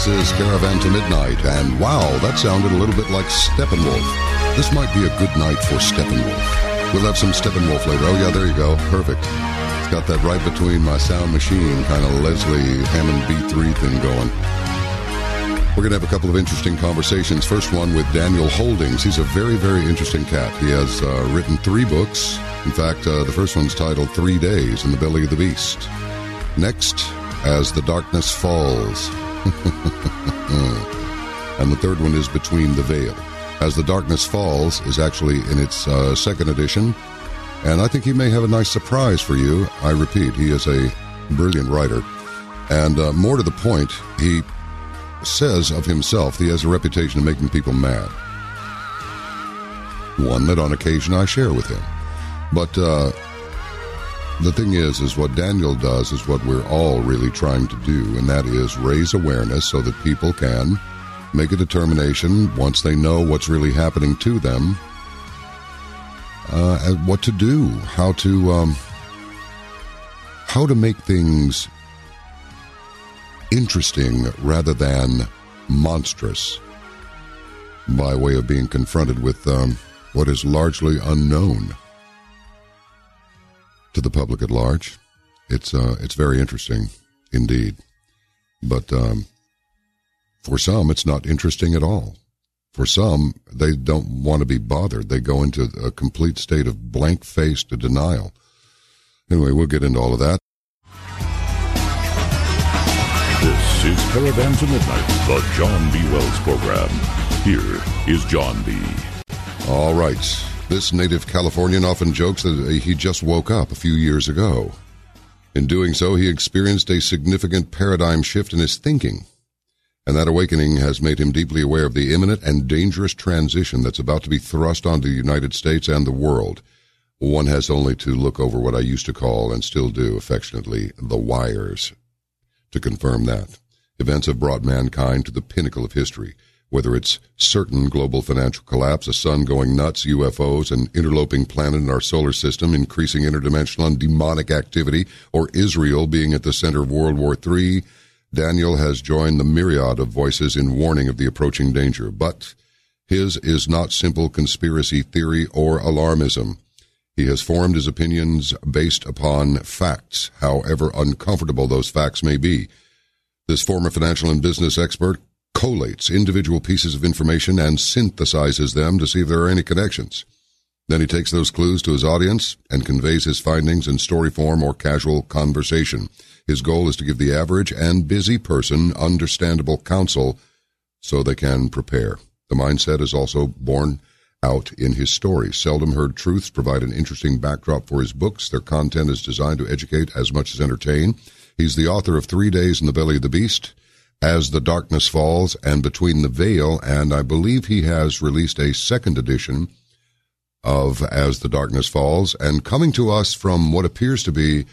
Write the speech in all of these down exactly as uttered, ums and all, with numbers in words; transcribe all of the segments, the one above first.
This is Caravan to Midnight, and wow, that sounded a little bit like Steppenwolf. This might be a good night for Steppenwolf. We'll have some Steppenwolf later. Oh, yeah, there you go. Perfect. It's got that right between my sound machine, kind of Leslie Hammond B three thing going. We're going to have a couple of interesting conversations. First one with Daniel Holdings. He's a very, very interesting cat. He has uh, written three books. In fact, uh, the first one's titled Three Days in the Belly of the Beast. Next, As the Darkness Falls. And the third one is Between the Veil. As the Darkness Falls is actually in its uh, second edition, and I think he may have a nice surprise for you. I repeat, he is a brilliant writer. And uh, more to the point, he says of himself he has a reputation of making people mad. One that on occasion I share with him. But uh, the thing is, is what Daniel does is what we're all really trying to do, and that is raise awareness so that people can make a determination once they know what's really happening to them, uh, what to do, how to um, how to make things interesting rather than monstrous by way of being confronted with um, what is largely unknown to the public at large. It's uh, it's very interesting indeed. But um, for some, it's not interesting at all. For some, they don't want to be bothered. They go into a complete state of blank-faced denial. Anyway, we'll get into all of that. This is Caravan to Midnight, the John B. Wells program. Here is John B. All right. This native Californian often jokes that he just woke up a few years ago. In doing so, he experienced a significant paradigm shift in his thinking, and that awakening has made him deeply aware of the imminent and dangerous transition that's about to be thrust onto the United States and the world. One has only to look over what I used to call, and still do affectionately, the wires, to confirm that. Events have brought mankind to the pinnacle of history, whether it's certain global financial collapse, a sun going nuts, U F Os, an interloping planet in our solar system, increasing interdimensional and demonic activity, or Israel being at the center of World War Three, Daniel has joined the myriad of voices in warning of the approaching danger. But his is not simple conspiracy theory or alarmism. He has formed his opinions based upon facts, however uncomfortable those facts may be. This former financial and business expert collates individual pieces of information and synthesizes them to see if there are any connections. Then he takes those clues to his audience and conveys his findings in story form or casual conversation. His goal is to give the average and busy person understandable counsel so they can prepare. The mindset is also born out in his stories. Seldom heard truths provide an interesting backdrop for his books. Their content is designed to educate as much as entertain. He's the author of Three Days in the Belly of the Beast, As the Darkness Falls, and Between the Veil, and I believe he has released a second edition of As the Darkness Falls, and coming to us from what appears to be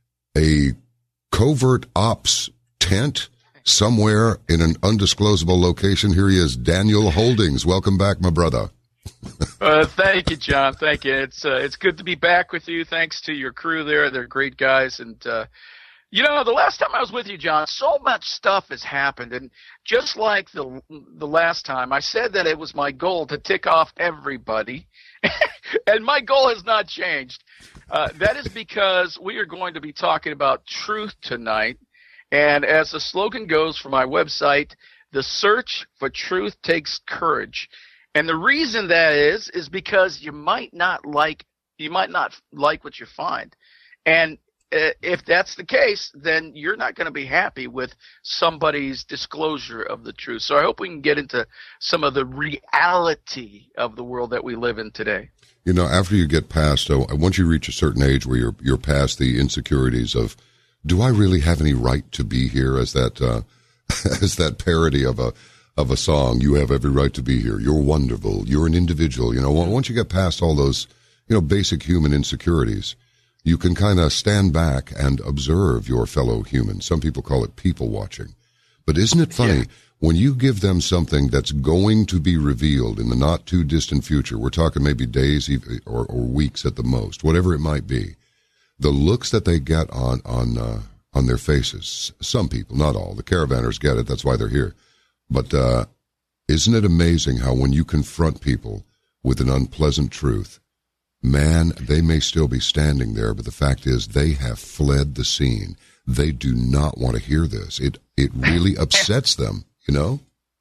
a covert ops tent somewhere in an undisclosable location. Here he is, Daniel Holdings. Welcome back, my brother. uh, thank you, John. Thank you. It's uh, it's good to be back with you. Thanks to your crew there. They're great guys. And, uh, you know, the last time I was with you, John, so much stuff has happened. And just like the the last time, I said that it was my goal to tick off everybody. And my goal has not changed. Uh, that is because we are going to be talking about truth tonight. And as the slogan goes for my website, the search for truth takes courage. And the reason that is, is because you might not like, you might not like what you find. And uh, if that's the case, then you're not going to be happy with somebody's disclosure of the truth. So I hope we can get into some of the reality of the world that we live in today. You know, after you get past, uh, once you reach a certain age where you're you're past the insecurities of, do I really have any right to be here? As that uh, as that parody of a of a song, you have every right to be here. You're wonderful. You're an individual. You know, once you get past all those, you know, basic human insecurities, you can kind of stand back and observe your fellow humans. Some people call it people watching, but isn't it funny? Yeah. When you give them something that's going to be revealed in the not-too-distant future, we're talking maybe days or, or weeks at the most, whatever it might be, the looks that they get on on uh, on their faces. Some people, not all. The caravanners get it. That's why they're here. But uh, isn't it amazing how when you confront people with an unpleasant truth, man, they may still be standing there, but the fact is they have fled the scene. They do not want to hear this. It it really upsets them, you know?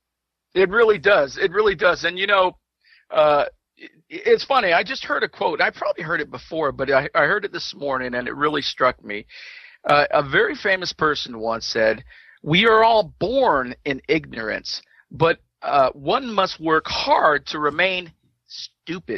It really does. It really does. And, you know, uh, it, it's funny. I just heard a quote. I probably heard it before, but I, I heard it this morning, and it really struck me. Uh, a very famous person once said, "We are all born in ignorance, but uh, one must work hard to remain stupid."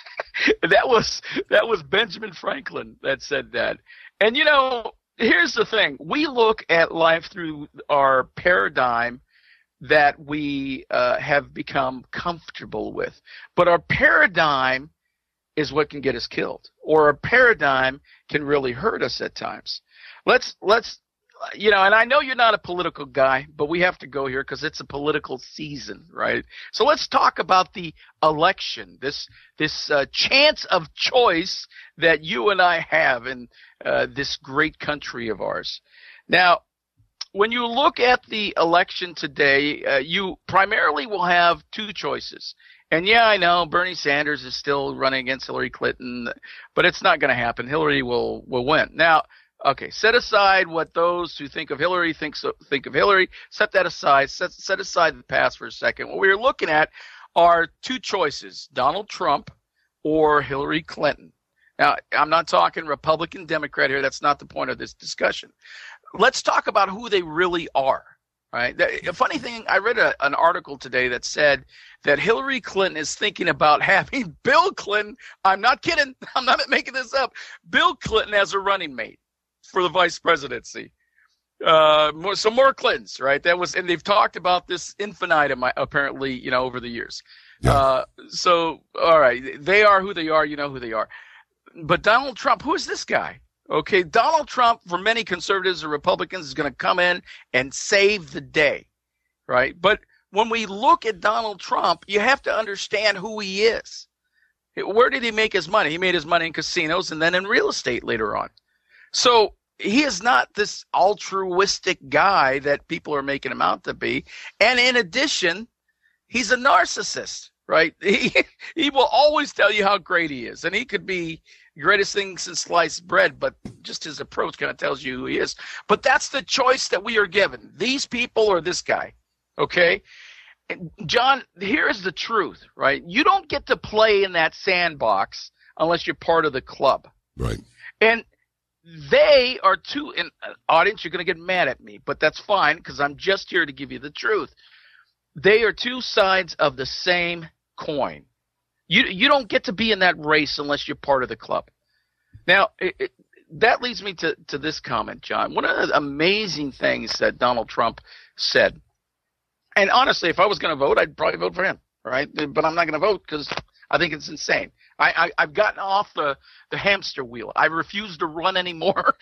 that was that was Benjamin Franklin that said that. And, you know, here's the thing. We look at life through our paradigm that we uh, have become comfortable with. But our paradigm is what can get us killed, or our paradigm can really hurt us at times. Let's, let's, you know, and I know you're not a political guy, but we have to go here because it's a political season, right? So let's talk about the election, this this uh, chance of choice that you and I have in uh, this great country of ours. Now, when you look at the election today, uh, you primarily will have two choices. And yeah, I know Bernie Sanders is still running against Hillary Clinton, but it's not going to happen. Hillary will will win. Now, okay, set aside what those who think of Hillary think, so, think of Hillary. Set that aside. Set, set aside the past for a second. What we're looking at are two choices, Donald Trump or Hillary Clinton. Now, I'm not talking Republican, Democrat here. That's not the point of this discussion. Let's talk about who they really are. Right. The funny thing, I read a, an article today that said that Hillary Clinton is thinking about having Bill Clinton. I'm not kidding. I'm not making this up. Bill Clinton as a running mate for the vice presidency. Uh, more, some more Clintons, right? That was, and they've talked about this infinitum, apparently, you know, over the years. Yeah. Uh, so, all right, they are who they are. You know who they are. But Donald Trump, who is this guy? Okay, Donald Trump, for many conservatives or Republicans, is going to come in and save the day, right? But when we look at Donald Trump, you have to understand who he is. Where did he make his money? He made his money in casinos and then in real estate later on. So he is not this altruistic guy that people are making him out to be. And in addition, he's a narcissist, right? He, he will always tell you how great he is. And he could be greatest thing since sliced bread, but just his approach kind of tells you who he is. But that's the choice that we are given. These people or this guy, okay? And John, here's the truth, right? You don't get to play in that sandbox unless you're part of the club. Right. And they are two, and uh, audience, you're going to get mad at me, but that's fine because I'm just here to give you the truth. They are two sides of the same coin. You you don't get to be in that race unless you're part of the club. Now, it, it, that leads me to, to this comment, John. One of the amazing things that Donald Trump said, and honestly, if I was going to vote, I'd probably vote for him, right? But I'm not going to vote because I think it's insane. I, I, I've gotten off the, the hamster wheel. I refuse to run anymore,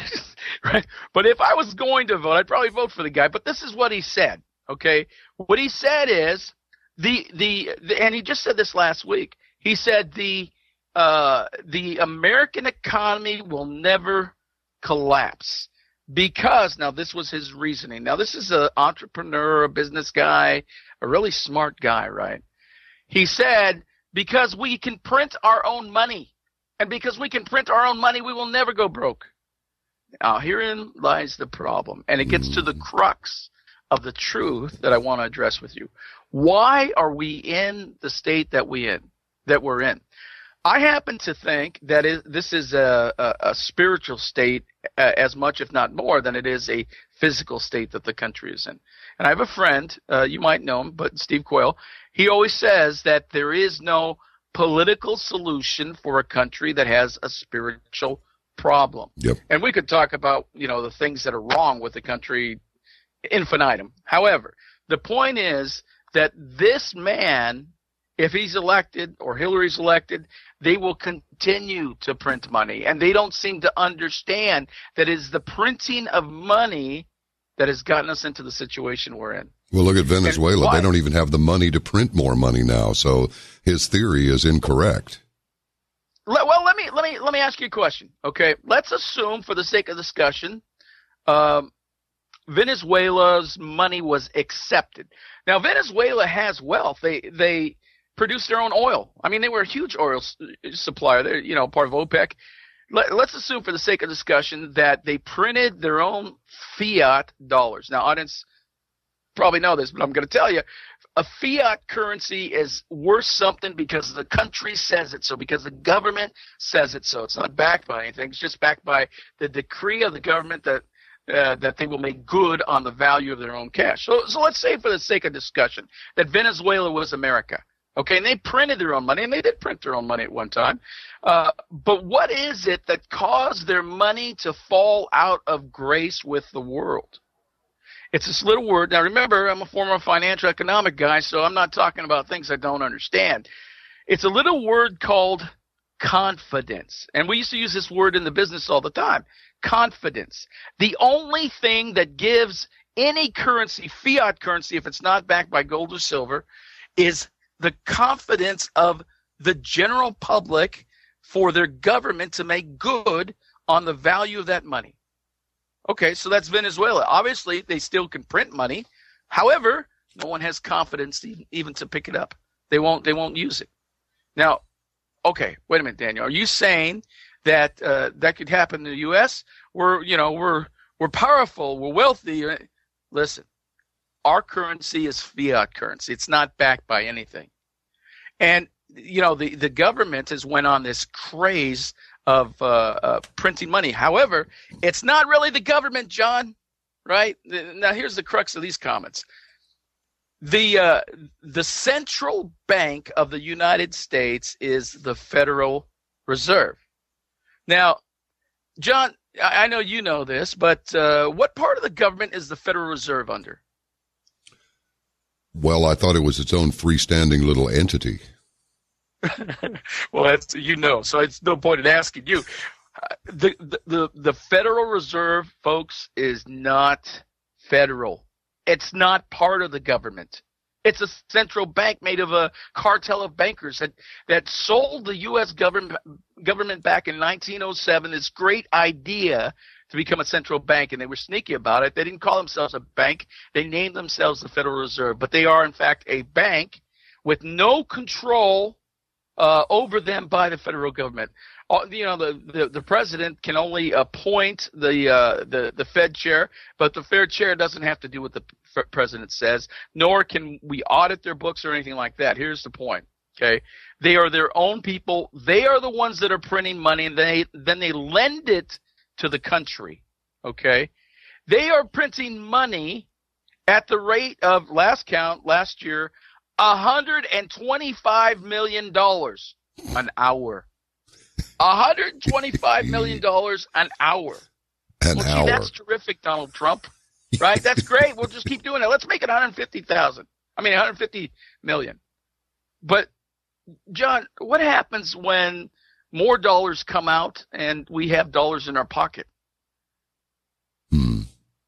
right? But if I was going to vote, I'd probably vote for the guy. But this is what he said, okay? What he said is, The, the the and he just said this last week. He said the uh, the American economy will never collapse because now this was his reasoning. Now this is an entrepreneur, a business guy, a really smart guy, right? He said because we can print our own money, and because we can print our own money, we will never go broke. Now herein lies the problem, and it gets to the crux of the truth that I want to address with you. Why are we in the state that we in that we're in? I happen to think that it, this is a, a, a spiritual state uh, as much, if not more, than it is a physical state that the country is in. And I have a friend, uh, you might know him, but Steve Quayle, he always says that there is no political solution for a country that has a spiritual problem. Yep. And we could talk about, you know, the things that are wrong with the country infinitum. However, the point is that this man, if he's elected or Hillary's elected, they will continue to print money. And they don't seem to understand that it is the printing of money that has gotten us into the situation we're in. Well, look at Venezuela. They don't even have the money to print more money now. So his theory is incorrect. Well, let me let me let me ask you a question. Okay, let's assume, for the sake of discussion, um, Venezuela's money was accepted. Now, Venezuela has wealth. They they produce their own oil. I mean, they were a huge oil supplier. They're, you know, part of OPEC. Let, let's assume, for the sake of discussion, that they printed their own fiat dollars. Now, audience probably know this, but I'm going to tell you, a fiat currency is worth something because the country says it so, because the government says it so. It's not backed by anything. It's just backed by the decree of the government that uh, that they will make good on the value of their own cash. So, so let's say, for the sake of discussion, that Venezuela was America. Okay, and they printed their own money, and they did print their own money at one time. Uh, but what is it that caused their money to fall out of grace with the world? It's this little word. Now, remember, I'm a former financial economic guy, so I'm not talking about things I don't understand. It's a little word called confidence. And we used to use this word in the business all the time. Confidence. The only thing that gives any currency, fiat currency, if it's not backed by gold or silver, is the confidence of the general public for their government to make good on the value of that money. Okay, so that's Venezuela. Obviously, they still can print money. However, no one has confidence even to pick it up. They won't. They won't use it. Now, okay, wait a minute, Daniel. Are you saying that uh, that could happen in the U S? We're, you know, we're we're powerful. We're wealthy. Listen, our currency is fiat currency. It's not backed by anything. And you know, the the government has went on this craze of uh, uh, printing money. However, it's not really the government, John, right? Now, here's the crux of these comments. The uh, the central bank of the United States is the Federal Reserve. Now, John, I know you know this, but uh, what part of the government is the Federal Reserve under? Well, I thought it was its own freestanding little entity. Well, that's, you know, so it's no point in asking you. Uh, the, the the the Federal Reserve, folks, is not federal. It's not part of the government. It's a central bank made of a cartel of bankers that, that sold the U S government government back in nineteen oh seven this great idea to become a central bank, and they were sneaky about it. They didn't call themselves a bank. They named themselves the Federal Reserve, but they are, in fact, a bank with no control Uh, over them by the federal government. Uh, you know, the, the, the president can only appoint the, uh, the the Fed chair, but the Fed chair doesn't have to do what the f- president says, nor can we audit their books or anything like that. Here's the point, okay? They are their own people. They are the ones that are printing money, and they then they lend it to the country, okay? They are printing money at the rate of, last count, last year, one hundred twenty-five million dollars an hour. one hundred twenty-five million dollars an hour. An well, hour. Gee, that's terrific, Donald Trump. Right? That's great. We'll just keep doing it. Let's make it one hundred fifty thousand. I mean, one hundred fifty million. But, John, what happens when more dollars come out and we have dollars in our pocket? Hmm.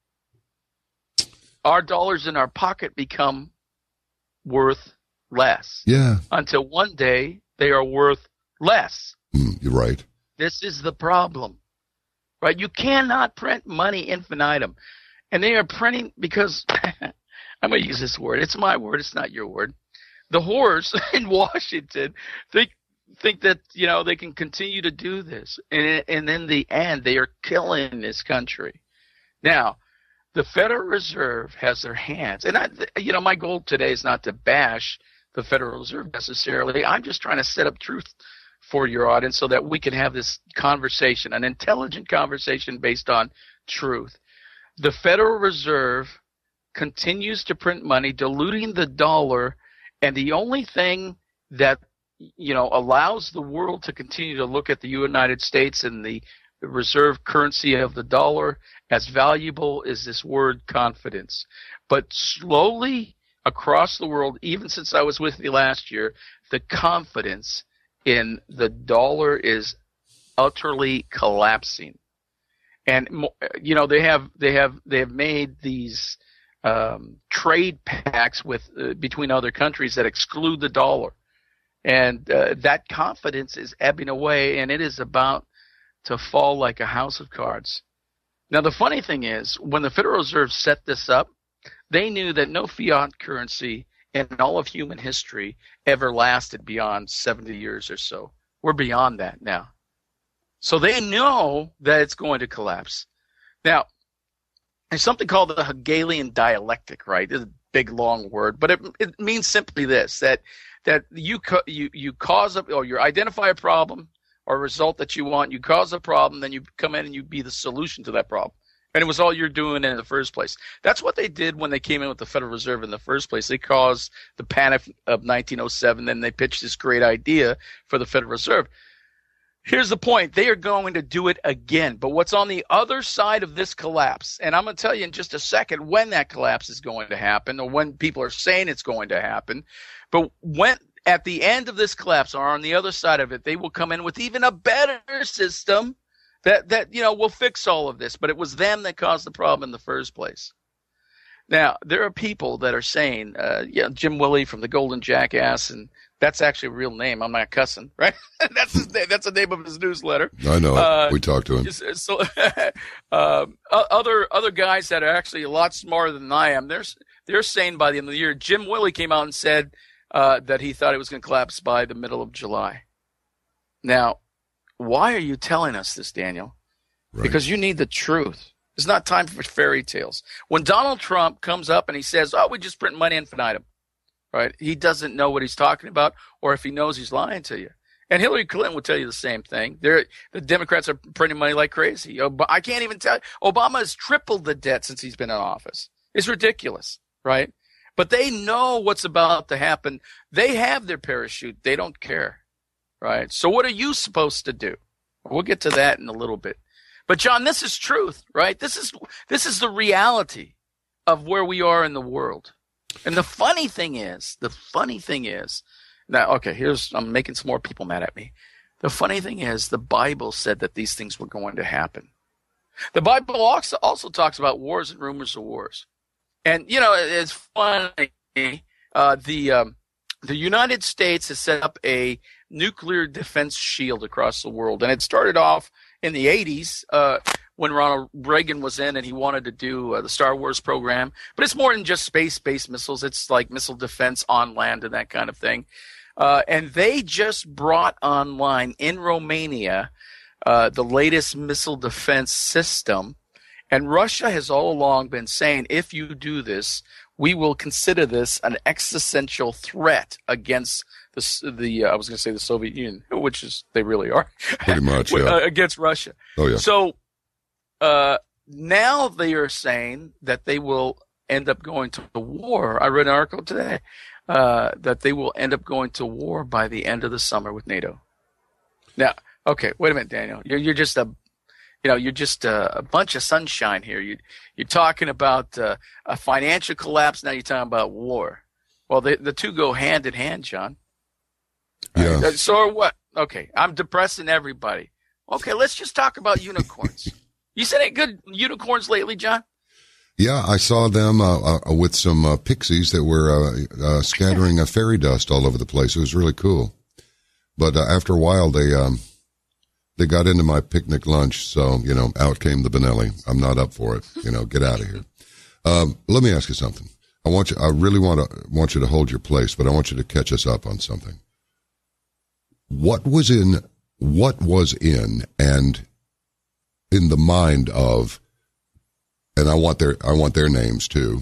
Our dollars in our pocket become worth less. Yeah. Until one day they are worth less. Mm, you're right. This is the problem, right? You cannot print money infinitum. And they are printing because, I'm going to use this word. It's my word. It's not your word. The whores in Washington think, think that, you know, they can continue to do this. And, and in the end, they are killing this country. Now, the Federal Reserve has their hands. And, I, you know, my goal today is not to bash the Federal Reserve necessarily. I'm just trying to set up truth for your audience so that we can have this conversation, an intelligent conversation based on truth. The Federal Reserve continues to print money, diluting the dollar, and the only thing that, you know, allows the world to continue to look at the United States and the reserve currency of the dollar as valuable is this word confidence. But slowly across the world, even since I was with you last year, the confidence in the dollar is utterly collapsing. And, you know, they have they have they have made these um, trade pacts with uh, between other countries that exclude the dollar, and uh, that confidence is ebbing away, and it is about to fall like a house of cards. Now, the funny thing is, when the Federal Reserve set this up, they knew that no fiat currency in all of human history ever lasted beyond seventy years or so. We're beyond that now. So they know that it's going to collapse. Now, there's something called the Hegelian dialectic, right? It's a big, long word, but it, it means simply this, that that you, you, you cause a, or you identify a problem or a result that you want, you cause a problem, then you come in and you be the solution to that problem. And it was all you're doing in the first place. That's what they did when they came in with the Federal Reserve in the first place. They caused the panic of nineteen oh seven. Then they pitched this great idea for the Federal Reserve. Here's the point. They are going to do it again. But what's on the other side of this collapse, and I'm going to tell you in just a second when that collapse is going to happen, or when people are saying it's going to happen. But when at the end of this collapse, or on the other side of it, they will come in with even a better system That, that you know, will fix all of this, but it was them that caused the problem in the first place. Now, there are people that are saying, uh, yeah, Jim Willie from the Golden Jackass, and that's actually a real name. I'm not cussing, right? That's his name. That's the name of his newsletter. I know. Uh, we talked to him. So, uh, other other guys that are actually a lot smarter than I am, they're, they're saying by the end of the year, Jim Willie came out and said uh, that he thought it was going to collapse by the middle of July. Now, why are you telling us this, Daniel? Right. Because you need the truth. It's not time for fairy tales. When Donald Trump comes up and he says, oh, we just print money infinitum, right? He doesn't know what he's talking about, or if he knows, he's lying to you. And Hillary Clinton will tell you the same thing. They're, the Democrats are printing money like crazy. I can't even tell you. Obama has tripled the debt since he's been in office. It's ridiculous, right? But they know what's about to happen. They have their parachute. They don't care. Right. So what are you supposed to do? We'll get to that in a little bit. But John, this is truth, right? This is this is the reality of where we are in the world. And the funny thing is, the funny thing is, now, okay, here's, I'm making some more people mad at me. The funny thing is, the Bible said that these things were going to happen. The Bible also, also talks about wars and rumors of wars. And, you know, it's funny. Uh, the um, the United States has set up a nuclear defense shield across the world. And it started off in the eighties uh, when Ronald Reagan was in and he wanted to do uh, the Star Wars program. But it's more than just space-based missiles. It's like missile defense on land and that kind of thing. Uh, and they just brought online in Romania uh, the latest missile defense system. And Russia has all along been saying, if you do this, we will consider this an existential threat against the, the uh, I was going to say the Soviet Union, which is they really are. Pretty much, yeah. uh, against Russia. Oh, yeah. So uh, now they are saying that they will end up going to the war. I read an article today uh, that they will end up going to war by the end of the summer with NATO. Now, okay, wait a minute, Daniel. You're, you're just a You know, you're just a, a bunch of sunshine here. You, you're talking about uh, a financial collapse. Now you're talking about war. Well, the the two go hand in hand, John. Yeah. Uh, so or what? Okay, I'm depressing everybody. Okay, let's just talk about unicorns. You seen any good unicorns lately, John? Yeah, I saw them uh, uh, with some uh, pixies that were uh, uh, scattering uh, fairy dust all over the place. It was really cool. But uh, after a while, they... Um, They got into my picnic lunch, so, you know, out came the Benelli. I'm not up for it. You know, get out of here. Um, let me ask you something. I want you, I really want to, want you to hold your place, but I want you to catch us up on something. What was in, what was in and in the mind of, and I want their, I want their names too.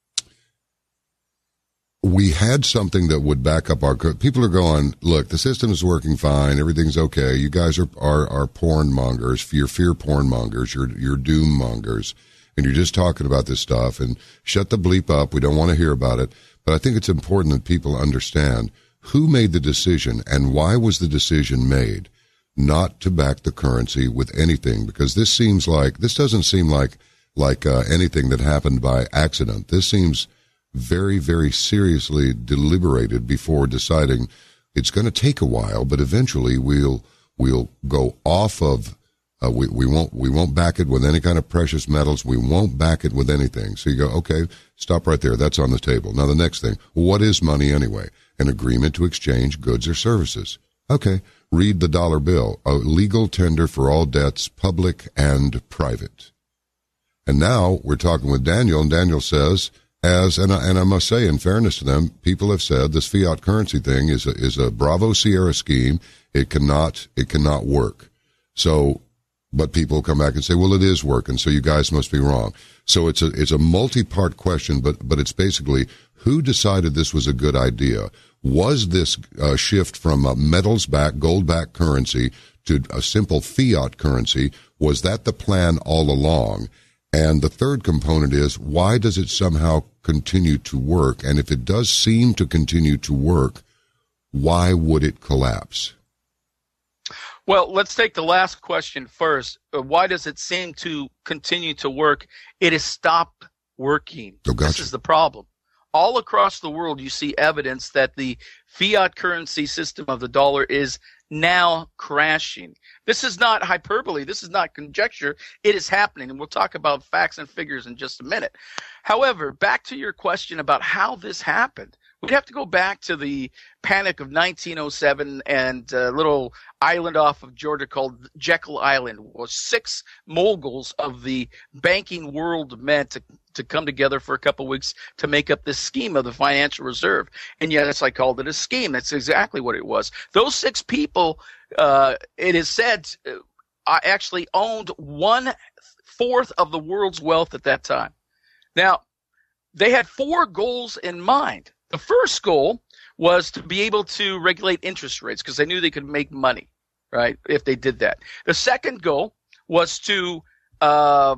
We had something that would back up our, people are going, look, the system is working fine. Everything's okay. You guys are, are, are porn mongers. You're fear porn mongers. You're, you're doom mongers. And you're just talking about this stuff and shut the bleep up. We don't want to hear about it. But I think it's important that people understand who made the decision and why was the decision made not to back the currency with anything, because this seems like, this doesn't seem like, like, uh, anything that happened by accident. This seems very, very seriously deliberated before deciding it's going to take a while, but eventually we'll we'll go off of uh, we we won't we won't back it with any kind of precious metals. We won't back it with anything. So you go, okay, stop right there. That's on the table. Now the next thing, what is money anyway? An agreement to exchange goods or services. Okay, read the dollar bill. A legal tender for all debts, public and private. And now we're talking with Daniel, and Daniel says, as and I, and I must say, in fairness to them, people have said this fiat currency thing is a, is a Bravo Sierra scheme. It cannot it cannot work. So, but people come back and say, well, it is working. So you guys must be wrong. So it's a it's a multi-part question, but but it's basically who decided this was a good idea. Was this uh, shift from a metals-backed, gold-backed currency to a simple fiat currency, was that the plan all along? And the third component is, why does it somehow continue to work? And if it does seem to continue to work, why would it collapse? Well, let's take the last question first. Uh, why does it seem to continue to work? It has stopped working. Oh, gotcha. This is the problem. All across the world, you see evidence that the fiat currency system of the dollar is now crashing. This is not hyperbole. This is not conjecture. It is happening, and we'll talk about facts and figures in just a minute. However, back to your question about how this happened. We'd have to go back to the panic of nineteen oh seven and a little island off of Georgia called Jekyll Island, where six moguls of the banking world met to, to come together for a couple of weeks to make up this scheme of the financial reserve. And yes, I called it a scheme. That's exactly what it was. Those six people, uh, it is said, uh, actually owned one-fourth of the world's wealth at that time. Now, they had four goals in mind. The first goal was to be able to regulate interest rates because they knew they could make money, right, if they did that. The second goal was to uh,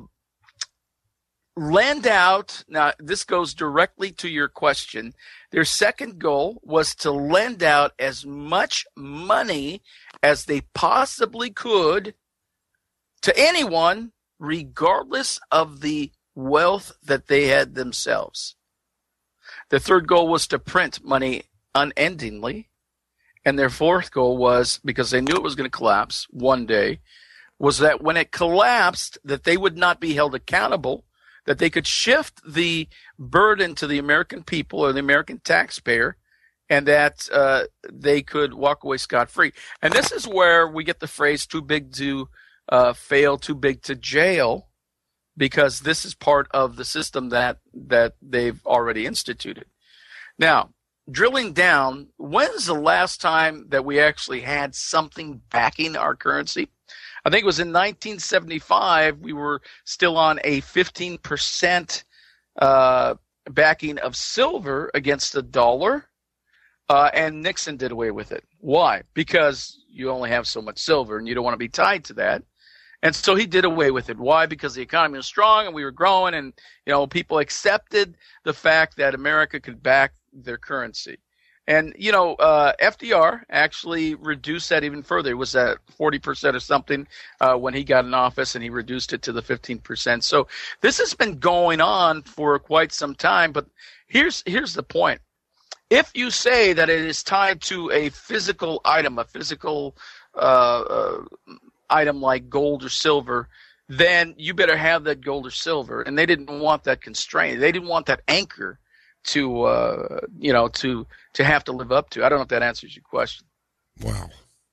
lend out. Now, this goes directly to your question. Their second goal was to lend out as much money as they possibly could to anyone, regardless of the wealth that they had themselves. The third goal was to print money unendingly. And their fourth goal was, because they knew it was going to collapse one day, was that when it collapsed, that they would not be held accountable, that they could shift the burden to the American people or the American taxpayer, and that uh, they could walk away scot-free. And this is where we get the phrase too big to uh, fail, too big to jail, because this is part of the system that that they've already instituted. Now, drilling down, when's the last time that we actually had something backing our currency? I think it was in nineteen seventy-five. We were still on a fifteen percent uh, backing of silver against the dollar, uh, and Nixon did away with it. Why? Because you only have so much silver, and you don't want to be tied to that. And so he did away with it. Why? Because the economy was strong and we were growing, and you know people accepted the fact that America could back their currency. And you know uh, F D R actually reduced that even further. It was at forty percent or something uh, when he got in office, and he reduced it to the fifteen percent. So this has been going on for quite some time. But here's here's the point. If you say that it is tied to a physical item, a physical uh, uh item like gold or silver, then you better have that gold or silver. And they didn't want that constraint. They didn't want that anchor to, uh, you know, to to have to live up to. I don't know if that answers your question. Wow.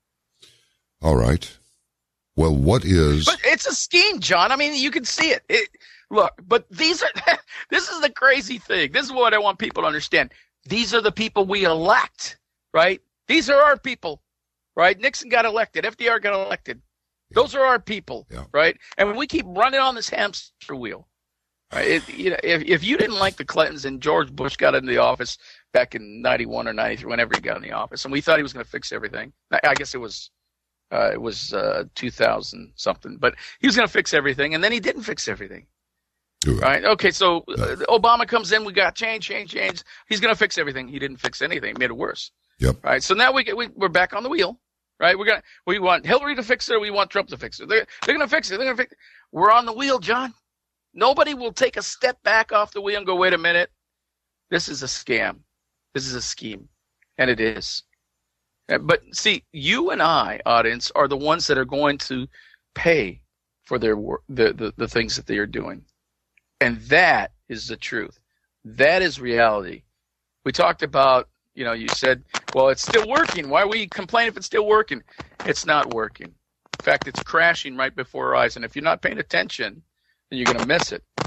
All right. Well, what is? But it's a scheme, John. I mean, you can see it. it look, but these are. This is the crazy thing. This is what I want people to understand. These are the people we elect, right? These are our people, right? Nixon got elected. F D R got elected. Those are our people, yeah. Right? And we keep running on this hamster wheel, right? It, you know, if if you didn't like the Clintons and George Bush got into the office back in ninety-one or ninety-three, whenever he got in the office, and we thought he was going to fix everything. I guess it was uh, it was uh, two thousand something, but he was going to fix everything, and then he didn't fix everything, right? right? Okay, so uh, Obama comes in, we got change, change, change. He's going to fix everything. He didn't fix anything; he made it worse. Yep. Right. So now we, get, we we're back on the wheel. Right, we're gonna we want Hillary to fix it, or we want Trump to fix it. They're they're gonna fix it. They're gonna fix it. We're on the wheel, John. Nobody will take a step back off the wheel and go, wait a minute, this is a scam, this is a scheme, and it is. But see, you and I, audience, are the ones that are going to pay for their work, the, the the things that they are doing, and that is the truth. That is reality. We talked about. You know, you said, well, it's still working. Why we complain if it's still working? It's not working. In fact, it's crashing right before our eyes. And if you're not paying attention, then you're going to miss it.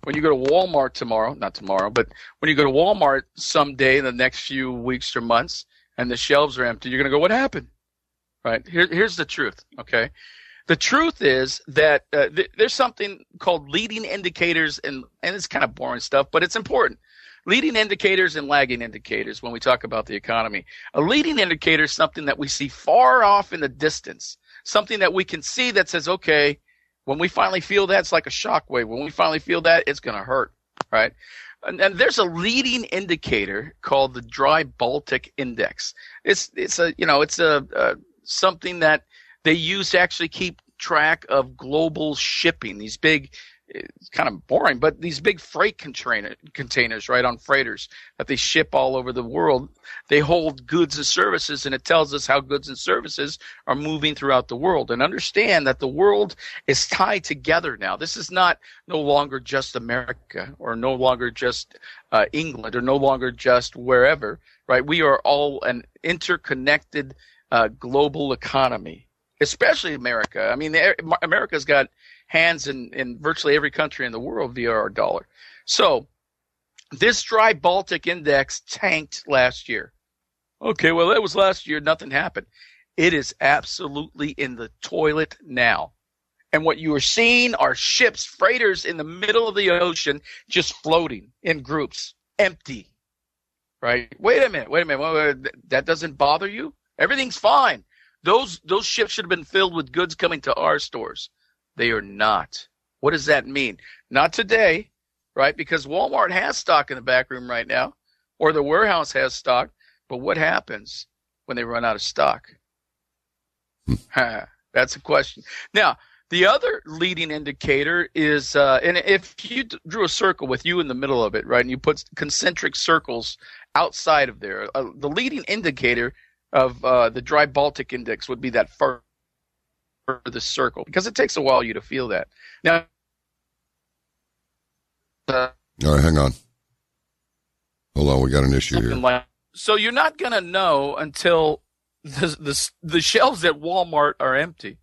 when you go to Walmart tomorrow, not tomorrow, but when you go to Walmart someday in the next few weeks or months and the shelves are empty, you're going to go, what happened? Right? Here, here's the truth, okay? The truth is that uh, th- there's something called leading indicators, and, and it's kind of boring stuff, but it's important. Leading indicators and lagging indicators when we talk about the economy. A leading indicator is something that we see far off in the distance, something that we can see that says, okay, when we finally feel that, it's like a shock wave. When we finally feel that, it's going to hurt, right? And, and there's a leading indicator called the Dry Baltic Index. It's it's a you know it's a, a something that they use to actually keep track of global shipping. These big, it's kind of boring, but these big freight container, containers, right, on freighters that they ship all over the world, they hold goods and services, and it tells us how goods and services are moving throughout the world. And understand that the world is tied together now. This is not no longer just America or no longer just uh, England or no longer just wherever, right? We are all an interconnected uh, global economy, especially America. I mean, America's got hands in, in virtually every country in the world via our dollar. So this Dry Baltic Index tanked last year. Okay, well, that was last year. Nothing happened. It is absolutely in the toilet now. And what you are seeing are ships, freighters in the middle of the ocean just floating in groups, empty. Right? Wait a minute. Wait a minute. Wait, wait, that doesn't bother you? Everything's fine. Those those ships should have been filled with goods coming to our stores. They are not. What does that mean? Not today, right? Because Walmart has stock in the back room right now, or the warehouse has stock. But what happens when they run out of stock? That's a question. Now, the other leading indicator is, uh, and if you drew a circle with you in the middle of it, right, and you put concentric circles outside of there, uh, the leading indicator of uh, the Dry Baltic Index would be that far the circle, because it takes a while you to feel that. Now, uh, all right, hang on. Hold on, we got an issue here. Like, so you're not going to know until the, the the shelves at Walmart are empty,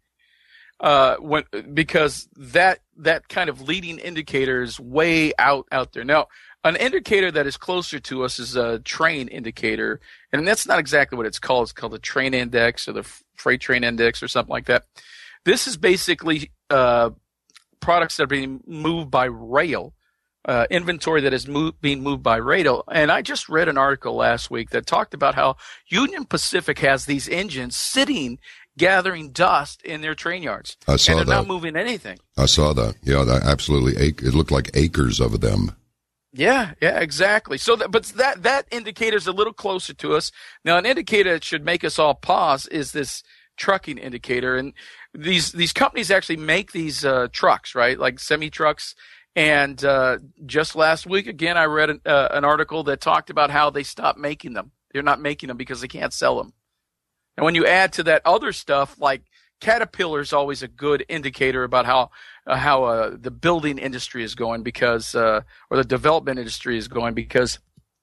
uh, when because that that kind of leading indicator is way out out there. Now, an indicator that is closer to us is a train indicator, and that's not exactly what it's called. It's called the train index or the freight train index or something like that. This is basically uh, products that are being moved by rail, uh, inventory that is move, being moved by rail. And I just read an article last week that talked about how Union Pacific has these engines sitting, gathering dust in their train yards. I saw and they're that. not moving anything. I saw that. Yeah, that absolutely. It looked like acres of them. Yeah, yeah, exactly. So, that, but that that indicator is a little closer to us. Now, an indicator that should make us all pause is this trucking indicator, and these these companies actually make these uh, trucks, right, like semi trucks. And uh, just last week, again, I read an, uh, an article that talked about how they stopped making them. They're not making them because they can't sell them. And when you add to that other stuff, like Caterpillar is always a good indicator about how uh, how uh, the building industry is going, because uh, or the development industry is going, because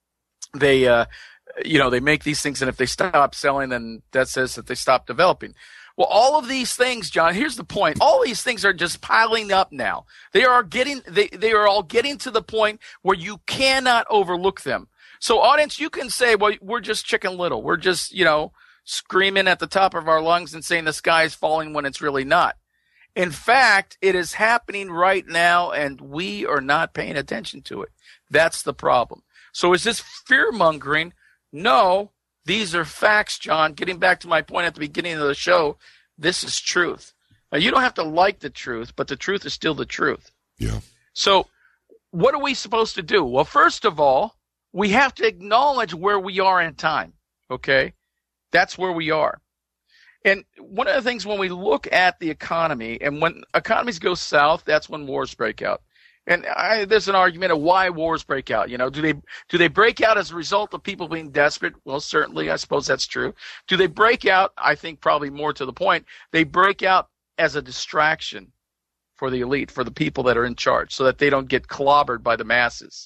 they uh, you know they make these things, and if they stop selling, then that says that they stop developing. Well, all of these things, John, here's the point. All these things are just piling up now. They are getting they they are all getting to the point where you cannot overlook them. So, audience, you can say, well, we're just Chicken Little. We're just, you know, screaming at the top of our lungs and saying the sky is falling when it's really not. In fact, it is happening right now, and we are not paying attention to it. That's the problem. So is this fear-mongering? No, these are facts, John. Getting back to my point at the beginning of the show, this is truth. Now, you don't have to like the truth, but the truth is still the truth. Yeah. So what are we supposed to do? Well, first of all, we have to acknowledge where we are in time, okay? That's where we are. And one of the things when we look at the economy, and when economies go south, that's when wars break out. And I, there's an argument of why wars break out. You know, do they do they break out as a result of people being desperate? Well, certainly, I suppose that's true. Do they break out? I think probably more to the point, they break out as a distraction for the elite, for the people that are in charge, so that they don't get clobbered by the masses.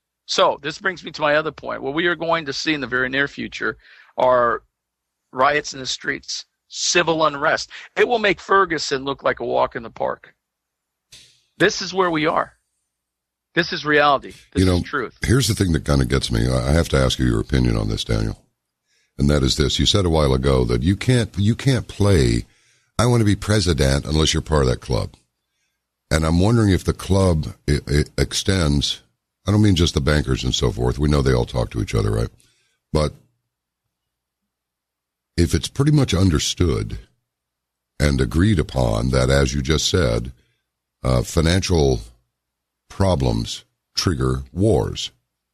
So this brings me to my other point. What we are going to see in the very near future are riots in the streets, civil unrest. It will make Ferguson look like a walk in the park. This is where we are. This is reality. This you know, is truth. Here's the thing that kind of gets me. I have to ask you your opinion on this, Daniel. And that is this. You said a while ago that you can't, you can't play, I want to be president unless you're part of that club. And I'm wondering if the club it, it extends, I don't mean just the bankers and so forth. We know they all talk to each other, right? But if it's pretty much understood and agreed upon that, as you just said, uh, financial problems trigger wars.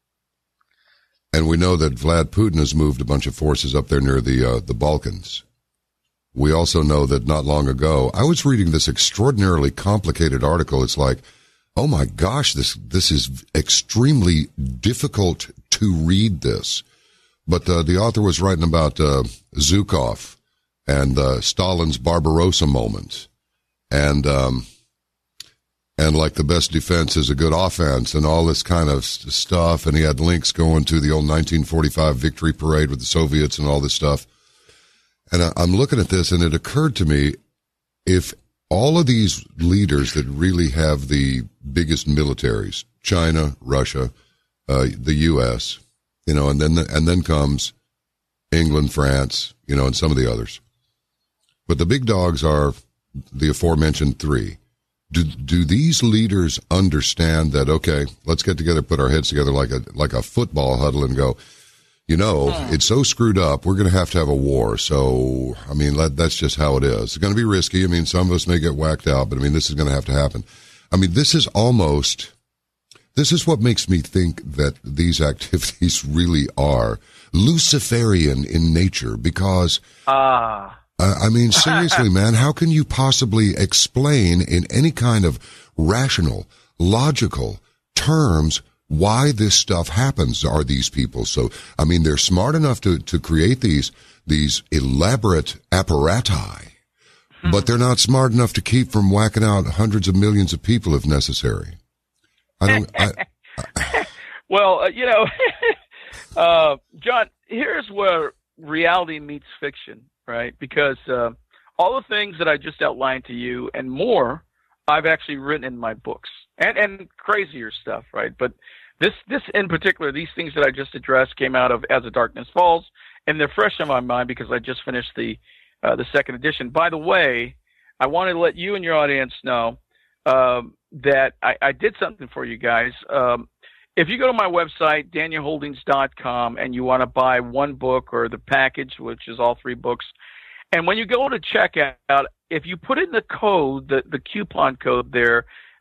And we know that Vlad Putin has moved a bunch of forces up there near the uh, the Balkans. We also know that not long ago, I was reading this extraordinarily complicated article. It's like, oh my gosh, this this is extremely difficult to read this. But uh, the author was writing about uh, Zhukov and uh, Stalin's Barbarossa moment. And, um, and like the best defense is a good offense and all this kind of st- stuff. And he had links going to the old nineteen forty-five victory parade with the Soviets and all this stuff. And I, I'm looking at this and it occurred to me, if all of these leaders that really have the biggest militaries, China, Russia, uh, the U S, you know, and then, and then comes England, France, you know, and some of the others. But the big dogs are the aforementioned three. Do, do these leaders understand that, okay, let's get together, put our heads together like a, like a football huddle and go, you know, yeah. It's so screwed up. We're going to have to have a war. So, I mean, let, that's just how it is. It's going to be risky. I mean, some of us may get whacked out, but I mean, this is going to have to happen. I mean, this is almost, this is what makes me think that these activities really are Luciferian in nature because, ah, uh, I mean, seriously, man, how can you possibly explain in any kind of rational, logical terms why this stuff happens? Are these people so, I mean, they're smart enough to, to create these, these elaborate apparati, hmm. but they're not smart enough to keep from whacking out hundreds of millions of people if necessary. I don't, I, I, well, uh, you know, uh, John, here's where reality meets fiction, right? Because, uh, all the things that I just outlined to you and more, I've actually written in my books. And, and crazier stuff, right? But this, this in particular, these things that I just addressed came out of As the Darkness Falls, and they're fresh in my mind because I just finished the, uh, the second edition. By the way, I want to let you and your audience know, um, that I, I did something for you guys. Um, if you go to my website, daniel holdings dot com, and you want to buy one book or the package, which is all three books, and when you go to checkout, if you put in the code, the, the coupon code there,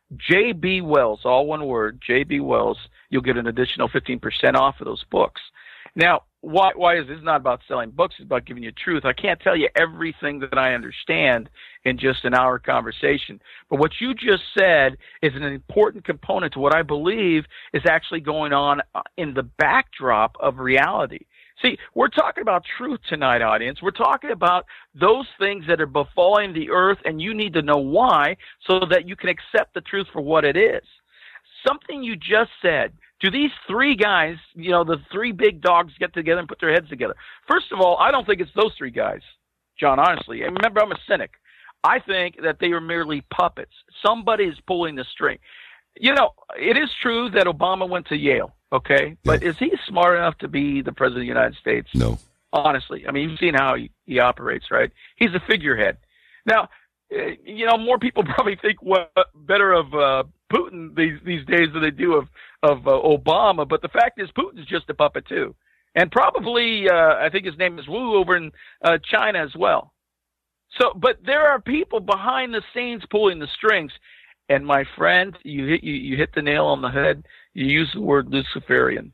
J B Wells, all one word, J B Wells, you'll get an additional fifteen percent off of those books. Now, why, why is this not about selling books? It's about giving you truth. I can't tell you everything that I understand in just an hour conversation. But what you just said is an important component to what I believe is actually going on in the backdrop of reality. See, we're talking about truth tonight, audience. We're talking about those things that are befalling the earth, and you need to know why so that you can accept the truth for what it is. Something you just said. Do these three guys, you know, the three big dogs get together and put their heads together? First of all, I don't think it's those three guys, John, honestly. And remember, I'm a cynic. I think that they are merely puppets. Somebody is pulling the string. You know, it is true that Obama went to Yale, okay? But yeah. Is he smart enough to be the president of the United States? No. Honestly. I mean, you've seen how he, he operates, right? He's a figurehead. Now, you know, more people probably think well, better of uh, Putin these these days than they do of, of uh, Obama. But the fact is Putin's just a puppet, too. And probably, uh, I think his name is Wu over in uh, China as well. So, but there are people behind the scenes pulling the strings. And my friend, you hit you, you hit the nail on the head. You use the word Luciferian.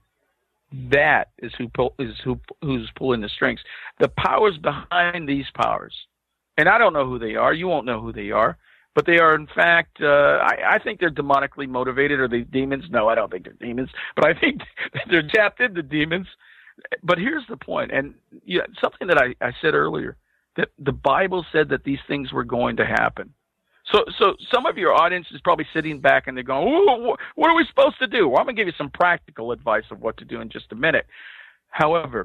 That is who pull, is who who's pulling the strings. The powers behind these powers, and I don't know who they are. You won't know who they are, but they are in fact. Uh, I, I think they're demonically motivated. Are they demons? No, I don't think they're demons. But I think they're tapped into demons. But here's the point, and you know, something that I, I said earlier, that the Bible said that these things were going to happen. So, so some of your audience is probably sitting back and they're going, "Ooh, what are we supposed to do?" Well, I'm going to give you some practical advice of what to do in just a minute. However,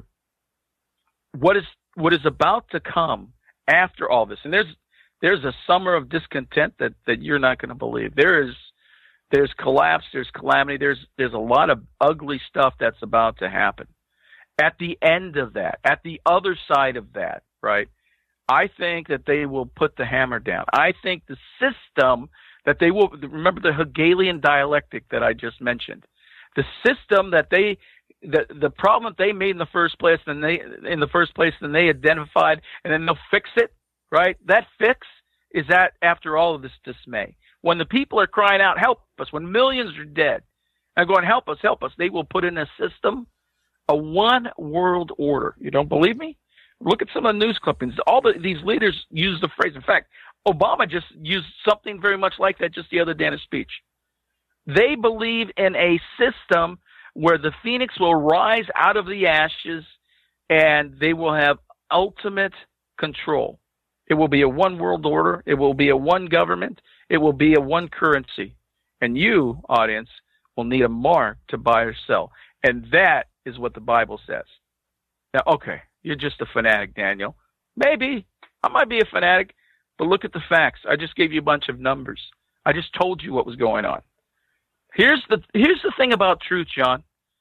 what is what is about to come after all this, and there's there's a summer of discontent that, that you're not going to believe. There is There's collapse, there's calamity, there's there's a lot of ugly stuff that's about to happen. At the end of that, at the other side of that, right, I think that they will put the hammer down. I think the system that they will, remember the Hegelian dialectic that I just mentioned, the system that they, the the problem that they made in the first place, and they in the first place, and they identified, and then they'll fix it, right? That fix is that after all of this dismay. When the people are crying out, help us, when millions are dead, and going, help us, help us, they will put in a system, a one world order. You don't believe me? Look at some of the news clippings. All the, these leaders use the phrase. In fact, Obama just used something very much like that just the other day in a speech. They believe in a system where the phoenix will rise out of the ashes and they will have ultimate control. It will be a one world order. It will be a one government. It will be a one currency. And you, audience, will need a mark to buy or sell. And that is what the Bible says. Now, okay, you're just a fanatic, Daniel. Maybe. I might be a fanatic, but look at the facts. I just gave you a bunch of numbers. I just told you what was going on. Here's the here's the thing about truth, John.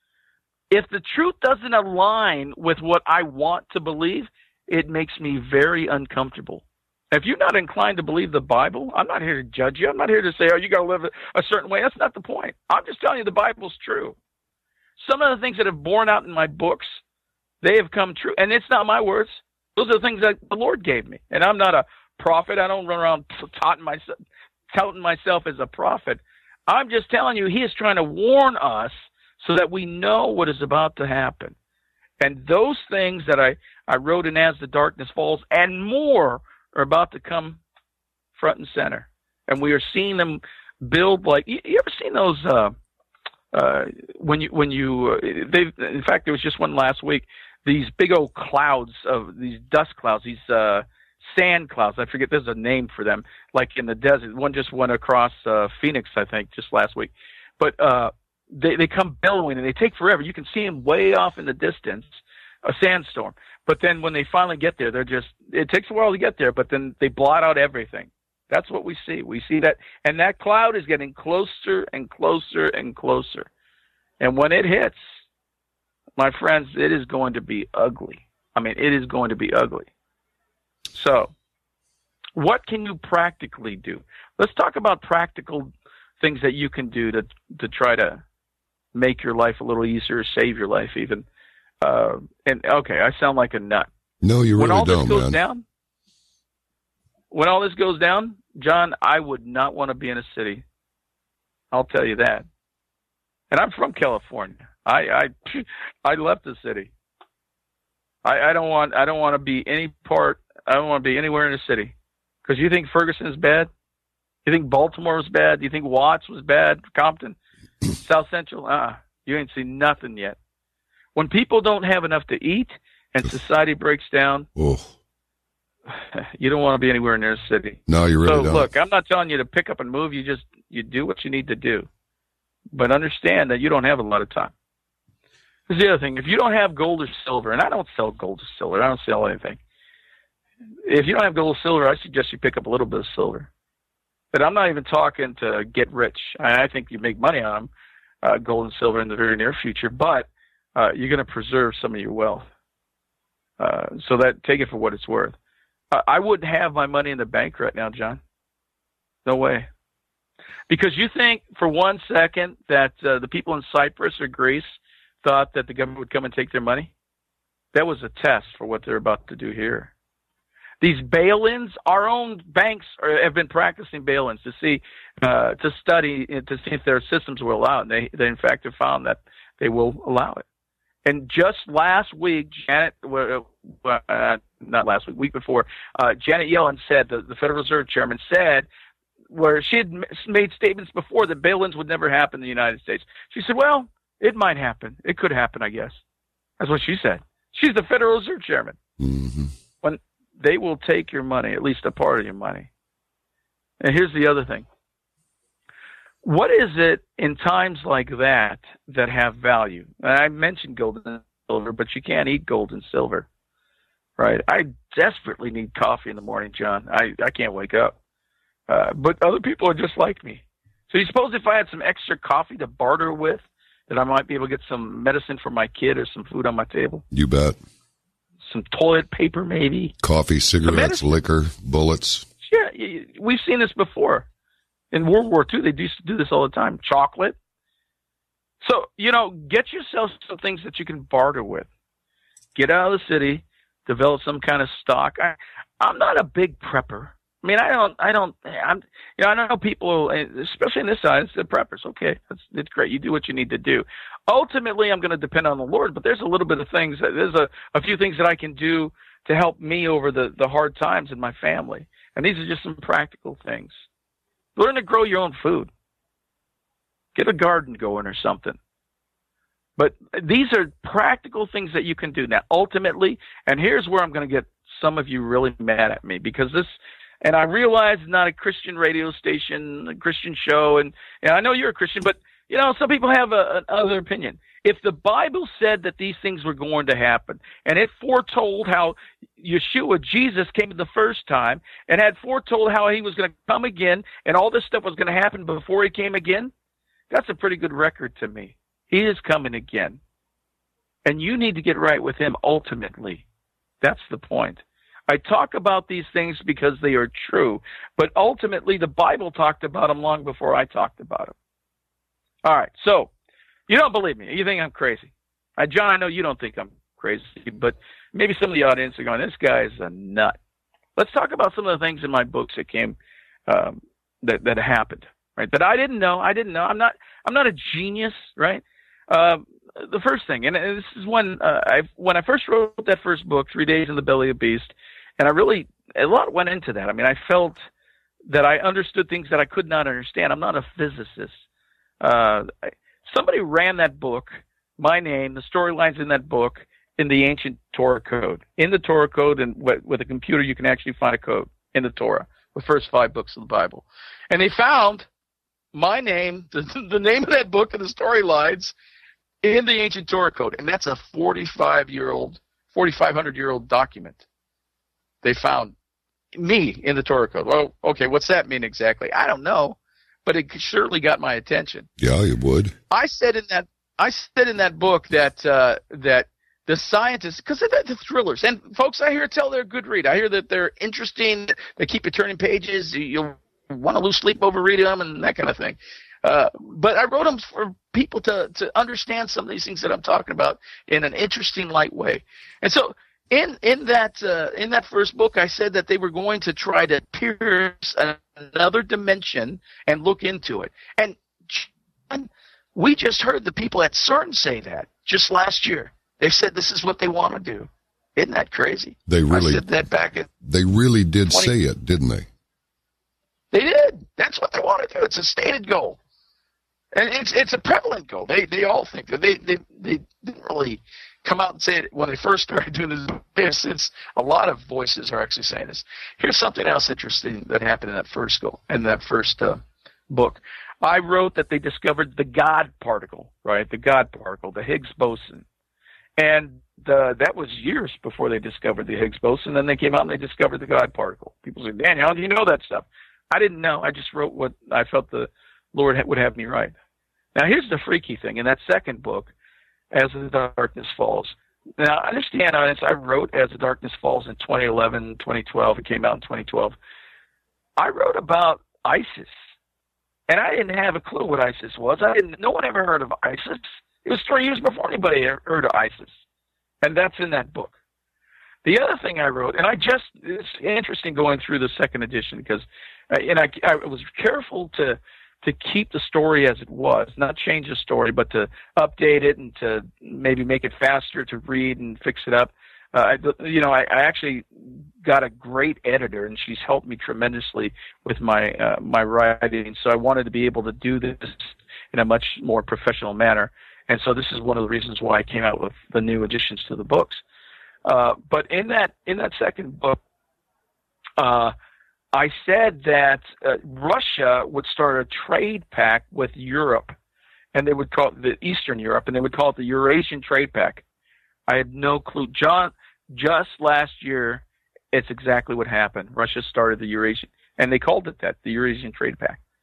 If the truth doesn't align with what I want to believe, it makes me very uncomfortable. If you're not inclined to believe the Bible, I'm not here to judge you. I'm not here to say, oh, you got to live a certain way. That's not the point. I'm just telling you the Bible's true. Some of the things that have borne out in my books, they have come true. And it's not my words. Those are the things that the Lord gave me. And I'm not a prophet. I don't run around touting myself, touting myself as a prophet. I'm just telling you, he is trying to warn us so that we know what is about to happen. And those things that I, I wrote in As the Darkness Falls and more are about to come front and center. And we are seeing them build like, you, you ever seen those, uh, uh, when you, when you, uh, they, in fact, there was just one last week, these big old clouds of these dust clouds, these, uh, sand clouds. I forget, there's a name for them, like in the desert. One just went across, uh, Phoenix, I think, just last week. But, uh, They they come billowing and they take forever. You can see them way off in the distance, a sandstorm. But then when they finally get there, they're just, it takes a while to get there, but then they blot out everything. That's what we see. We see that, and that cloud is getting closer and closer and closer. And when it hits, my friends, it is going to be ugly. I mean, it is going to be ugly. So, what can you practically do? Let's talk about practical things that you can do to to try to make your life a little easier, save your life even. Uh, and okay, I sound like a nut. No, you really when all don't, this goes man. down, when all this goes down, John, I would not want to be in a city. I'll tell you that. And I'm from California. I I, I left the city. I, I don't want I don't want to be any part. I don't want to be anywhere in a city. Because you think Ferguson's bad? You think Baltimore was bad? You think Watts was bad? Compton? South Central? Uh-uh. You ain't seen nothing yet. When people don't have enough to eat and society breaks down, oh. you don't want to be anywhere near a city. No, you really so, don't. Look, I'm not telling you to pick up and move. You just you do what you need to do. But understand that you don't have a lot of time. Here's the other thing. If you don't have gold or silver, and I don't sell gold or silver. I don't sell anything. If you don't have gold or silver, I suggest you pick up a little bit of silver. But I'm not even talking to get rich. I think you make money on them, uh, gold and silver in the very near future, but uh, you're going to preserve some of your wealth. Uh, so that take it for what it's worth. Uh, I wouldn't have my money in the bank right now, John. No way. Because you think for one second that uh, the people in Cyprus or Greece thought that the government would come and take their money? That was a test for what they're about to do here. These bail-ins, our own banks are, have been practicing bail-ins to see, uh, to study, to see if their systems will allow it. And they, they in fact have found that they will allow it. And just last week, Janet, uh, not last week, week before, uh, Janet Yellen said, the, the Federal Reserve Chairman said, where she had made statements before that bail-ins would never happen in the United States. She said, well, it might happen. It could happen, I guess. That's what she said. She's the Federal Reserve Chairman. Mm-hmm. When they will take your money, at least a part of your money. And here's the other thing. What is it in times like that that have value? And I mentioned gold and silver, but you can't eat gold and silver, right? I desperately need coffee in the morning, John. I, I can't wake up. Uh, but other people are just like me. So you suppose if I had some extra coffee to barter with, that I might be able to get some medicine for my kid or some food on my table? You bet. Some toilet paper, maybe. Coffee, cigarettes, liquor, bullets. Yeah, we've seen this before. In World War Two, they used to do this all the time. Chocolate. So, you know, get yourself some things that you can barter with. Get out of the city, develop some kind of stock. I, I'm not a big prepper. I mean, I don't, I don't, I'm, you know, I know people, especially in this side, it's the preppers. Okay, that's, it's great. You do what you need to do. Ultimately, I'm going to depend on the Lord, but there's a little bit of things, there's a, a few things that I can do to help me over the, the hard times in my family. And these are just some practical things. Learn to grow your own food. Get a garden going or something. But these are practical things that you can do. Now, ultimately, and here's where I'm going to get some of you really mad at me, because this, and I realize it's not a Christian radio station, a Christian show, and, and I know you're a Christian, but, you know, some people have a, another opinion. If the Bible said that these things were going to happen, and it foretold how Yeshua, Jesus, came the first time, and had foretold how he was going to come again, and all this stuff was going to happen before he came again, that's a pretty good record to me. He is coming again. And you need to get right with him ultimately. That's the point. I talk about these things because they are true, but ultimately the Bible talked about them long before I talked about them. All right, so you don't believe me. You think I'm crazy. Uh, John, I know you don't think I'm crazy, but maybe some of the audience are going, this guy is a nut. Let's talk about some of the things in my books that came, um, that, that happened, right? That I didn't know. I didn't know. I'm not, I'm not a genius, right? Uh, the first thing, and this is when, uh, I, when I first wrote that first book, Three Days in the Belly of the Beast, and I really, a lot went into that. I mean, I felt that I understood things that I could not understand. I'm not a physicist. Uh, I, somebody ran that book, my name, the storylines in that book, in the ancient Torah code. In the Torah code, and with, with a computer, you can actually find a code in the Torah, the first five books of the Bible. And they found my name, the, the name of that book and the storylines in the ancient Torah code. And that's a forty-five-year-old, forty-five hundred-year-old document. They found me in the Torah code. Well, okay, what's that mean exactly? I don't know, but it certainly got my attention. Yeah, it would. I said in that I said in that book that uh, that the scientists, because they're the thrillers, and folks, I hear tell they're a good read. I hear that they're interesting. They keep you turning pages. You'll want to lose sleep over reading them and that kind of thing. Uh, but I wrote them for people to to understand some of these things that I'm talking about in an interesting, light way. And so in in that uh, in that first book, I said that they were going to try to pierce another dimension and look into it. And we just heard the people at CERN say that just last year. They said this is what they want to do. Isn't that crazy? They really I said that back in They really did twenty say it, didn't they? They did. That's what they want to do. It's a stated goal. And it's it's a prevalent goal. They they all think that. They they they didn't really come out and say it when they first started doing this. Since a lot of voices are actually saying this. Here's something else interesting that happened in that first goal, in that first uh, book. I wrote that they discovered the God particle, right? The God particle, the Higgs boson, and the, that was years before they discovered the Higgs boson. Then they came out and they discovered the God particle. People say, "Daniel, how do you know that stuff?" I didn't know. I just wrote what I felt the Lord would have me write. Now, here's the freaky thing. In that second book, As the Darkness Falls. Now, understand, I wrote As the Darkness Falls in twenty eleven, twenty twelve. It came out in twenty twelve. I wrote about ISIS, and I didn't have a clue what ISIS was. I didn't. No one ever heard of ISIS. It was three years before anybody heard of ISIS, and that's in that book. The other thing I wrote, and I just, it's interesting going through the second edition because, and I, I was careful to to keep the story as it was, not change the story, but to update it and to maybe make it faster to read and fix it up. Uh, I, you know, I, I actually got a great editor, and she's helped me tremendously with my uh, my writing. So I wanted to be able to do this in a much more professional manner. And so this is one of the reasons why I came out with the new additions to the books. Uh, but in that in that second book, uh, I said that uh, Russia would start a trade pact with Europe, and they would call it the Eastern Europe, and they would call it the Eurasian Trade Pact. I had no clue. John, just last year, it's exactly what happened. Russia started the Eurasian, and they called it that, the Eurasian Trade Pact.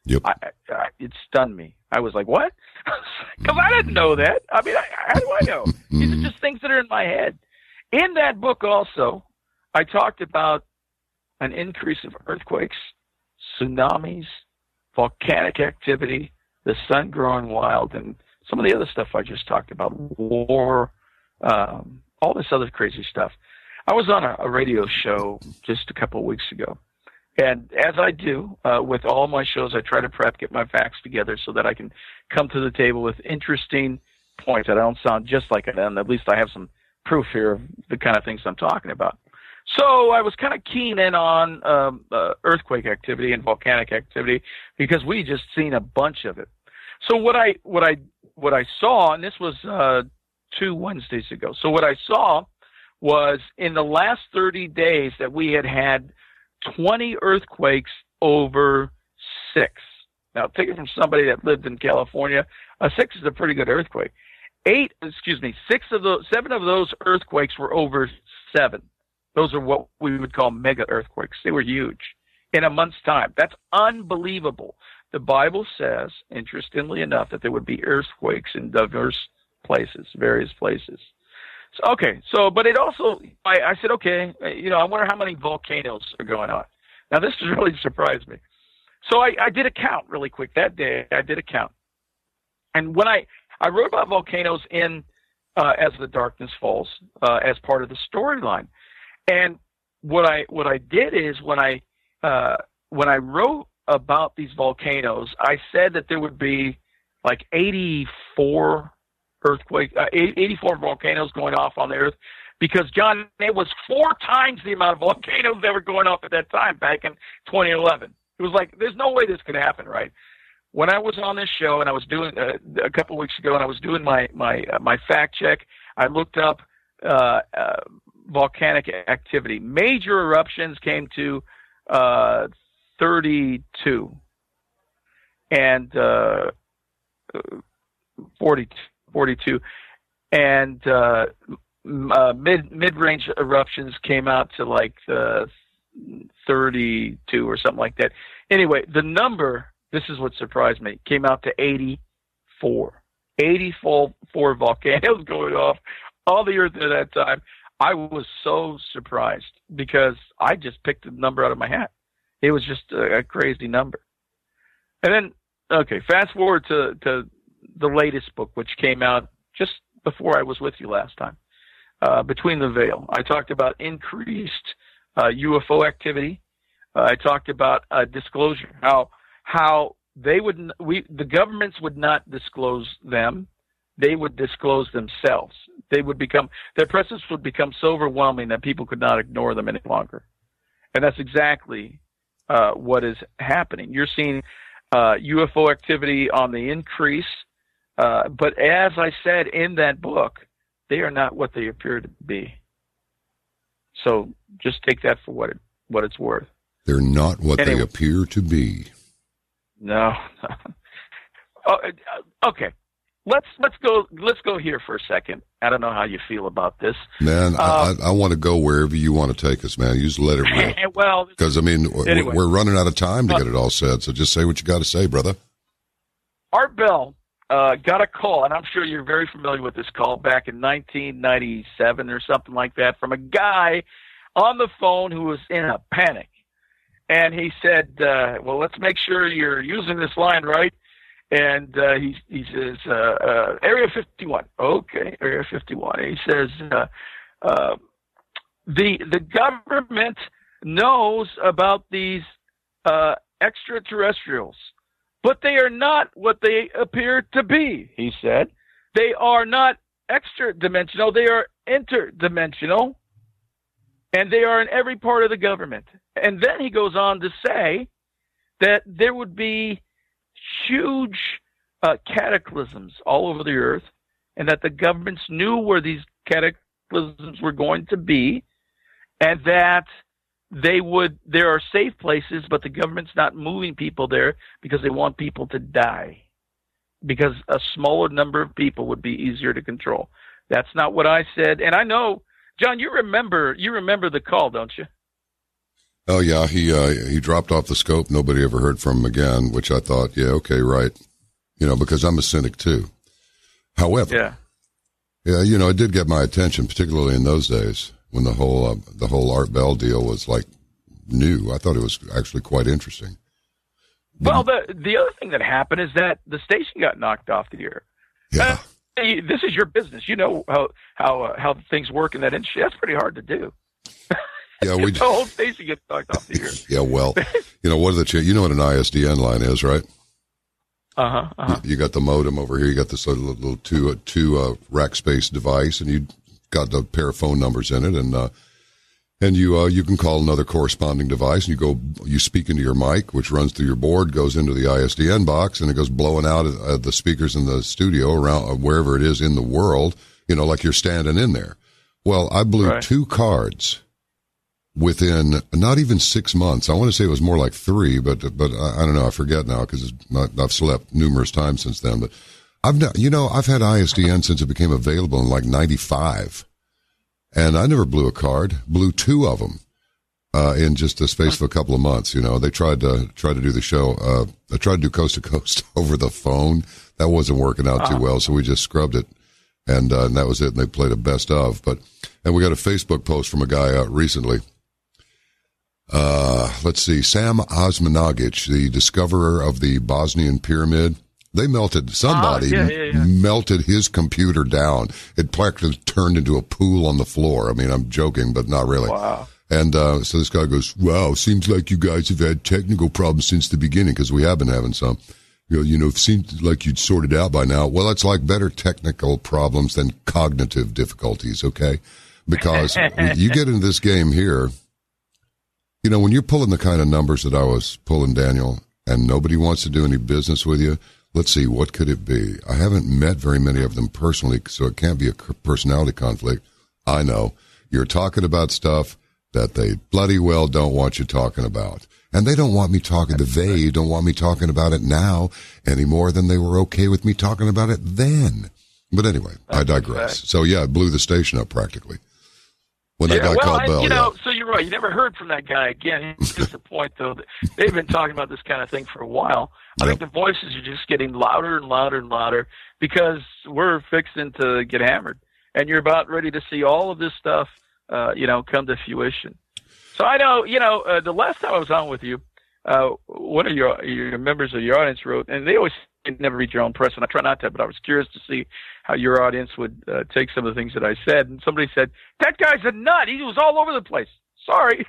Yep. I, I, it stunned me. I was like, what? Because I didn't know that. I mean, I, how do I know? These are just things that are in my head. In that book also, I talked about an increase of earthquakes, tsunamis, volcanic activity, the sun growing wild, and some of the other stuff I just talked about, war, um, all this other crazy stuff. I was on a, a radio show just a couple of weeks ago. And as I do uh, with all my shows, I try to prep, get my facts together so that I can come to the table with interesting points that I don't sound just like it, and at least I have some proof here of the kind of things I'm talking about. So I was kind of keen in on um, uh, earthquake activity and volcanic activity because we just seen a bunch of it. So what I what I what I saw, and this was uh, two Wednesdays ago. So what I saw was in the last thirty days that we had had twenty earthquakes over six. Now, take it from somebody that lived in California. A six is a pretty good earthquake. Eight, excuse me, six of those, seven of those earthquakes were over seven. Those are what we would call mega earthquakes. They were huge in a month's time. That's unbelievable. The Bible says, interestingly enough, that there would be earthquakes in diverse places, various places. So, okay, so, but it also, I, I said, okay, you know, I wonder how many volcanoes are going on. Now, this has really surprised me. So I, I did a count really quick. That day, I did a count. And when I, I wrote about volcanoes in uh, As the Darkness Falls uh, as part of the storyline. And what I what I did is when I uh, when I wrote about these volcanoes, I said that there would be like eighty-four earthquake, uh, eighty-four volcanoes going off on the earth, because John, it was four times the amount of volcanoes that were going off at that time back in twenty eleven. It was like, there's no way this could happen, right? When I was on this show and I was doing uh, a couple of weeks ago, and I was doing my my uh, my fact check, I looked up uh, uh, volcanic activity. Major eruptions came to uh, thirty-two and uh, forty, forty-two, and uh, uh, mid mid range eruptions came out to like uh, thirty-two or something like that. Anyway, the number, this is what surprised me, came out to eighty-four. eighty-four four volcanoes going off all the earth at that time. I was so surprised because I just picked the number out of my hat. It was just a, a crazy number. And then, okay, fast forward to, to the latest book, which came out just before I was with you last time, uh, Between the Veil. I talked about increased uh, U F O activity. Uh, I talked about uh, disclosure, how how they would we the governments would not disclose them. They would disclose themselves. They would become, their presence would become so overwhelming that people could not ignore them any longer. And that's exactly uh, what is happening. You're seeing uh, U F O activity on the increase, uh, but as I said in that book, they are not what they appear to be. So just take that for what it, what it's worth. They're not what anyway. they appear to be. No. oh, okay. Let's let's go let's go here for a second. I don't know how you feel about this, man. Um, I, I, I want to go wherever you want to take us, man. You just let it rip. Well, because I mean, anyway. we're running out of time to get it all said. So just say what you got to say, brother. Art Bell uh, got a call, and I'm sure you're very familiar with this call, back in nineteen ninety-seven or something like that, from a guy on the phone who was in a panic, and he said, uh, "Well, let's make sure you're using this line right." And uh, he he says, uh, uh, Area fifty-one. Okay, Area fifty-one. He says, uh, uh, the the government knows about these uh, extraterrestrials, but they are not what they appear to be, he said. They are not extra-dimensional. They are interdimensional, and they are in every part of the government. And then he goes on to say that there would be huge uh, cataclysms all over the earth, and that the governments knew where these cataclysms were going to be, and that they would, there are safe places, but the government's not moving people there because they want people to die, because a smaller number of people would be easier to control. That's not what I said. And I know, John, you remember, you remember the call, don't you? Oh yeah, he uh, he dropped off the scope. Nobody ever heard from him again, which I thought, yeah, okay, right. You know, because I'm a cynic too. However, yeah, yeah, you know, it did get my attention, particularly in those days when the whole uh, the whole Art Bell deal was like new. I thought it was actually quite interesting. Well, the the other thing that happened is that the station got knocked off the air. Yeah. Uh, this is your business. You know how how uh, how things work in that industry. That's pretty hard to do. Yeah, we the whole station gets knocked off the air. Yeah, well, you know, what are the ch- you know what an I S D N line is, right? Uh huh. Uh-huh. You, you got the modem over here. You got this little, little two uh, two uh, rack space device, and you got the pair of phone numbers in it, and uh, and you uh, you can call another corresponding device, and you go you speak into your mic, which runs through your board, goes into the I S D N box, and it goes blowing out uh, the speakers in the studio around uh, wherever it is in the world. You know, like you're standing in there. Well, I blew Right. two cards within not even six months. I want to say it was more like three, but but I, I don't know. I forget now because I've slept numerous times since then. But I've not, you know, I've had I S D N since it became available in like ninety-five, and I never blew a card. Blew two of them uh, in just the space of a couple of months. You know, they tried to try to do the show. Uh, they tried to do coast to coast over the phone. That wasn't working out too well, so we just scrubbed it, and uh, and that was it. And they played a best of. But and we got a Facebook post from a guy out recently. Uh, let's see, Sam Osmanagic, the discoverer of the Bosnian pyramid. They melted, somebody uh, yeah, yeah, yeah. melted his computer down. It practically turned into a pool on the floor. I mean, I'm joking, but not really. Wow. And, uh, so this guy goes, wow, seems like you guys have had technical problems since the beginning, because we have been having some. You know, you know, it seems like you'd sorted out by now. Well, it's like better technical problems than cognitive difficulties, okay? Because you get into this game here. You know, when you're pulling the kind of numbers that I was pulling, Daniel, and nobody wants to do any business with you, let's see, what could it be? I haven't met very many of them personally, so it can't be a personality conflict. I know. You're talking about stuff that they bloody well don't want you talking about. And they don't want me talking, they don't want me talking about it now any more than they were okay with me talking about it then. But anyway, I digress. So, yeah, it blew the station up practically. When that yeah, guy well, called I, Bell, you know, yeah. so you're right. You never heard from that guy again. It's just the point, though. That they've been talking about this kind of thing for a while. I Yep. think the voices are just getting louder and louder and louder because we're fixing to get hammered, and you're about ready to see all of this stuff, uh, you know, come to fruition. So I know, you know, uh, the last time I was on with you, uh, one of your your members of your audience wrote, and they always never read your own press, and I try not to, but I was curious to see how your audience would uh, take some of the things that I said. And somebody said, that guy's a nut. He was all over the place. Sorry.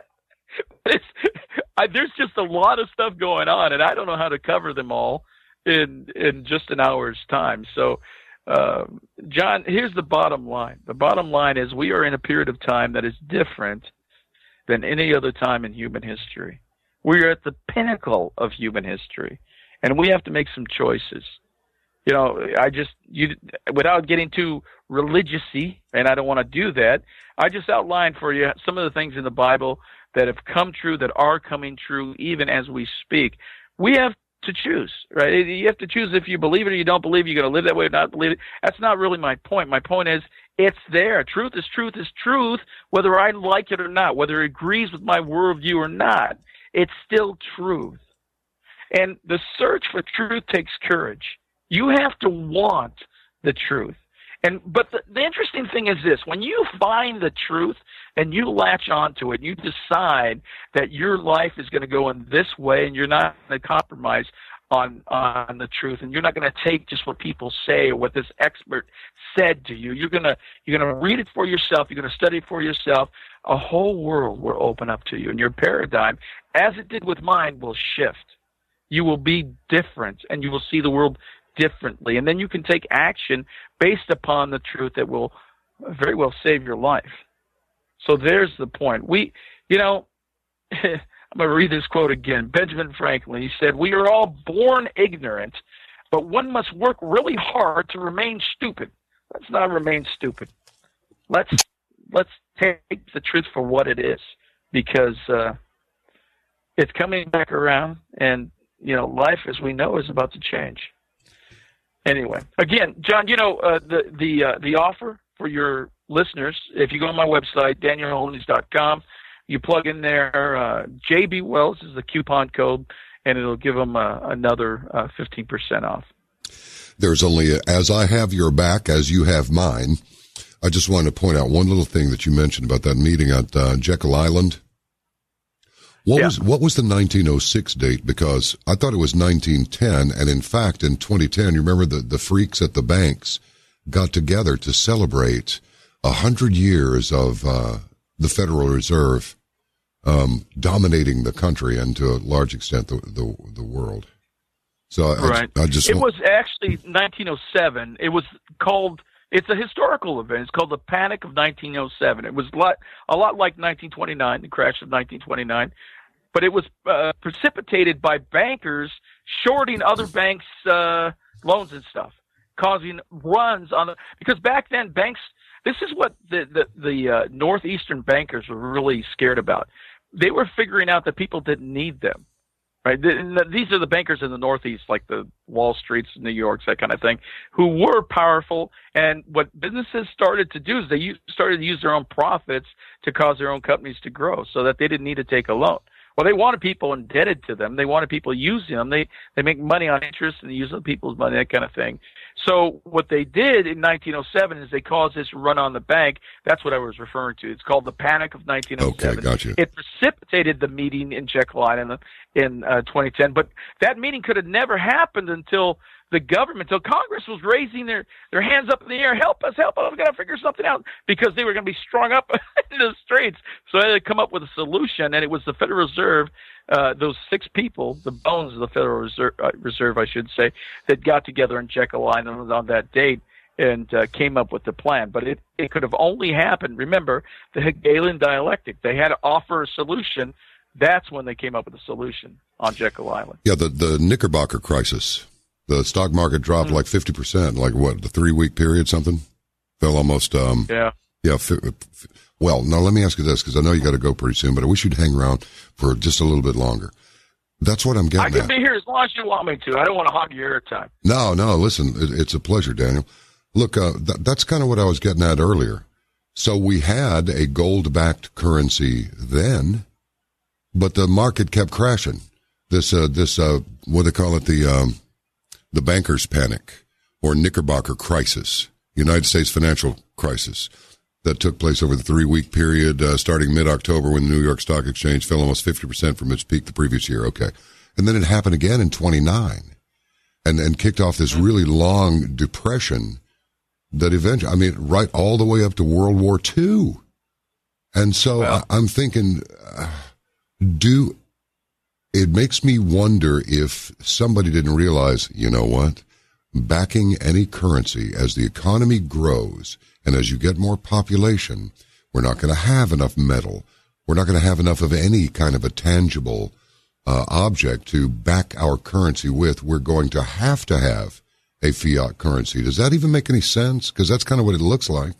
it's, I, there's just a lot of stuff going on, and I don't know how to cover them all in in just an hour's time. So, uh, John, here's the bottom line. The bottom line is we are in a period of time that is different than any other time in human history. We are at the pinnacle of human history, and we have to make some choices. You know, I just, you, without getting too religious-y, and I don't want to do that, I just outlined for you some of the things in the Bible that have come true, that are coming true, even as we speak. We have to choose, right? You have to choose if you believe it or you don't believe it. You're going to live that way or not believe it. That's not really my point. My point is, it's there. Truth is truth is truth, whether I like it or not, whether it agrees with my worldview or not. It's still truth. And the search for truth takes courage. You have to want the truth. And but the, the interesting thing is this: when you find the truth and you latch onto it, you decide that your life is going to go in this way, and you're not going to compromise on on the truth, and you're not going to take just what people say or what this expert said to you. You're gonna you're gonna read it for yourself. You're gonna study it for yourself. A whole world will open up to you, and your paradigm, as it did with mine, will shift. You will be different, and you will see the world differently, and then you can take action based upon the truth that will very well save your life. So there's the point. We, you know, I'm going to read this quote again. Benjamin Franklin, he said, "We are all born ignorant, but one must work really hard to remain stupid." Let's not remain stupid. Let's let's take the truth for what it is, because uh, it's coming back around, and you know, life as we know is about to change. Anyway, again, John, you know, uh, the the uh, the offer for your listeners, if you go on my website, daniel holdings dot com, You plug in there, uh, J B Wells is the coupon code, and it'll give them uh, another uh, fifteen percent off. There's only, a, as I have your back, as you have mine. I just wanted to point out one little thing that you mentioned about that meeting at uh, Jekyll Island. What yeah. was what was the nineteen oh six date? Because I thought it was nineteen ten, and in fact, in twenty ten, you remember the, the freaks at the banks got together to celebrate a hundred years of uh, the Federal Reserve um, dominating the country and to a large extent the the, the world. So I, right. I, I just it want- was actually nineteen oh seven. It was called. It's a historical event. It's called the Panic of nineteen oh seven. It was a lot, a lot like nineteen twenty-nine, the crash of nineteen twenty-nine, but it was uh, precipitated by bankers shorting other banks' uh, loans and stuff, causing runs on the. Because back then, banks. This is what the the, the uh, northeastern bankers were really scared about. They were figuring out that people didn't need them. Right, these are the bankers in the Northeast, like the Wall Streets, New York's, that kind of thing, who were powerful. And what businesses started to do is they started to use their own profits to cause their own companies to grow, so that they didn't need to take a loan. Well, they wanted people indebted to them. They wanted people using them. They they make money on interest and they use other people's money, that kind of thing. So what they did in nineteen oh seven is they caused this run on the bank. That's what I was referring to. It's called the Panic of nineteen oh seven. Okay, gotcha. It precipitated the meeting in Jekyll Island in uh, twenty ten. But that meeting could have never happened until the government, until Congress was raising their, their hands up in the air. Help us, help us. We've got to figure something out, because they were going to be strung up in the streets. So they had to come up with a solution, and it was the Federal Reserve, uh, those six people, the bones of the Federal Reserve, uh, Reserve, I should say, that got together in Jekyll Island on that date and uh, came up with the plan. But it, it could have only happened, remember, the Hegelian dialectic. They had to offer a solution. That's when they came up with a solution on Jekyll Island. Yeah, the, the Knickerbocker crisis. The stock market dropped mm-hmm. like fifty percent, like what, the three-week period, something? Fell almost, um, yeah. Yeah. F- f- well, now let me ask you this, because I know you got to go pretty soon, but I wish you'd hang around for just a little bit longer. That's what I'm getting at. I can be here as long as you want me to. I don't want to hog your time. No, no, listen, it, it's a pleasure, Daniel. Look, uh, th- that's kind of what I was getting at earlier. So we had a gold-backed currency then, but the market kept crashing. This, uh, this, uh, what do they call it? The, um, the bankers' panic, or Knickerbocker crisis, United States financial crisis, that took place over the three-week period, uh, starting mid-October, when the New York Stock Exchange fell almost fifty percent from its peak the previous year. Okay. And then it happened again in twenty-nine, and, and kicked off this really long depression that eventually, I mean, right all the way up to World War Two. And so well, I, I'm thinking, uh, do, it makes me wonder if somebody didn't realize, you know what, backing any currency as the economy grows and as you get more population, we're not going to have enough metal. We're not going to have enough of any kind of a tangible uh, object to back our currency with. We're going to have to have a fiat currency. Does that even make any sense? Because that's kind of what it looks like.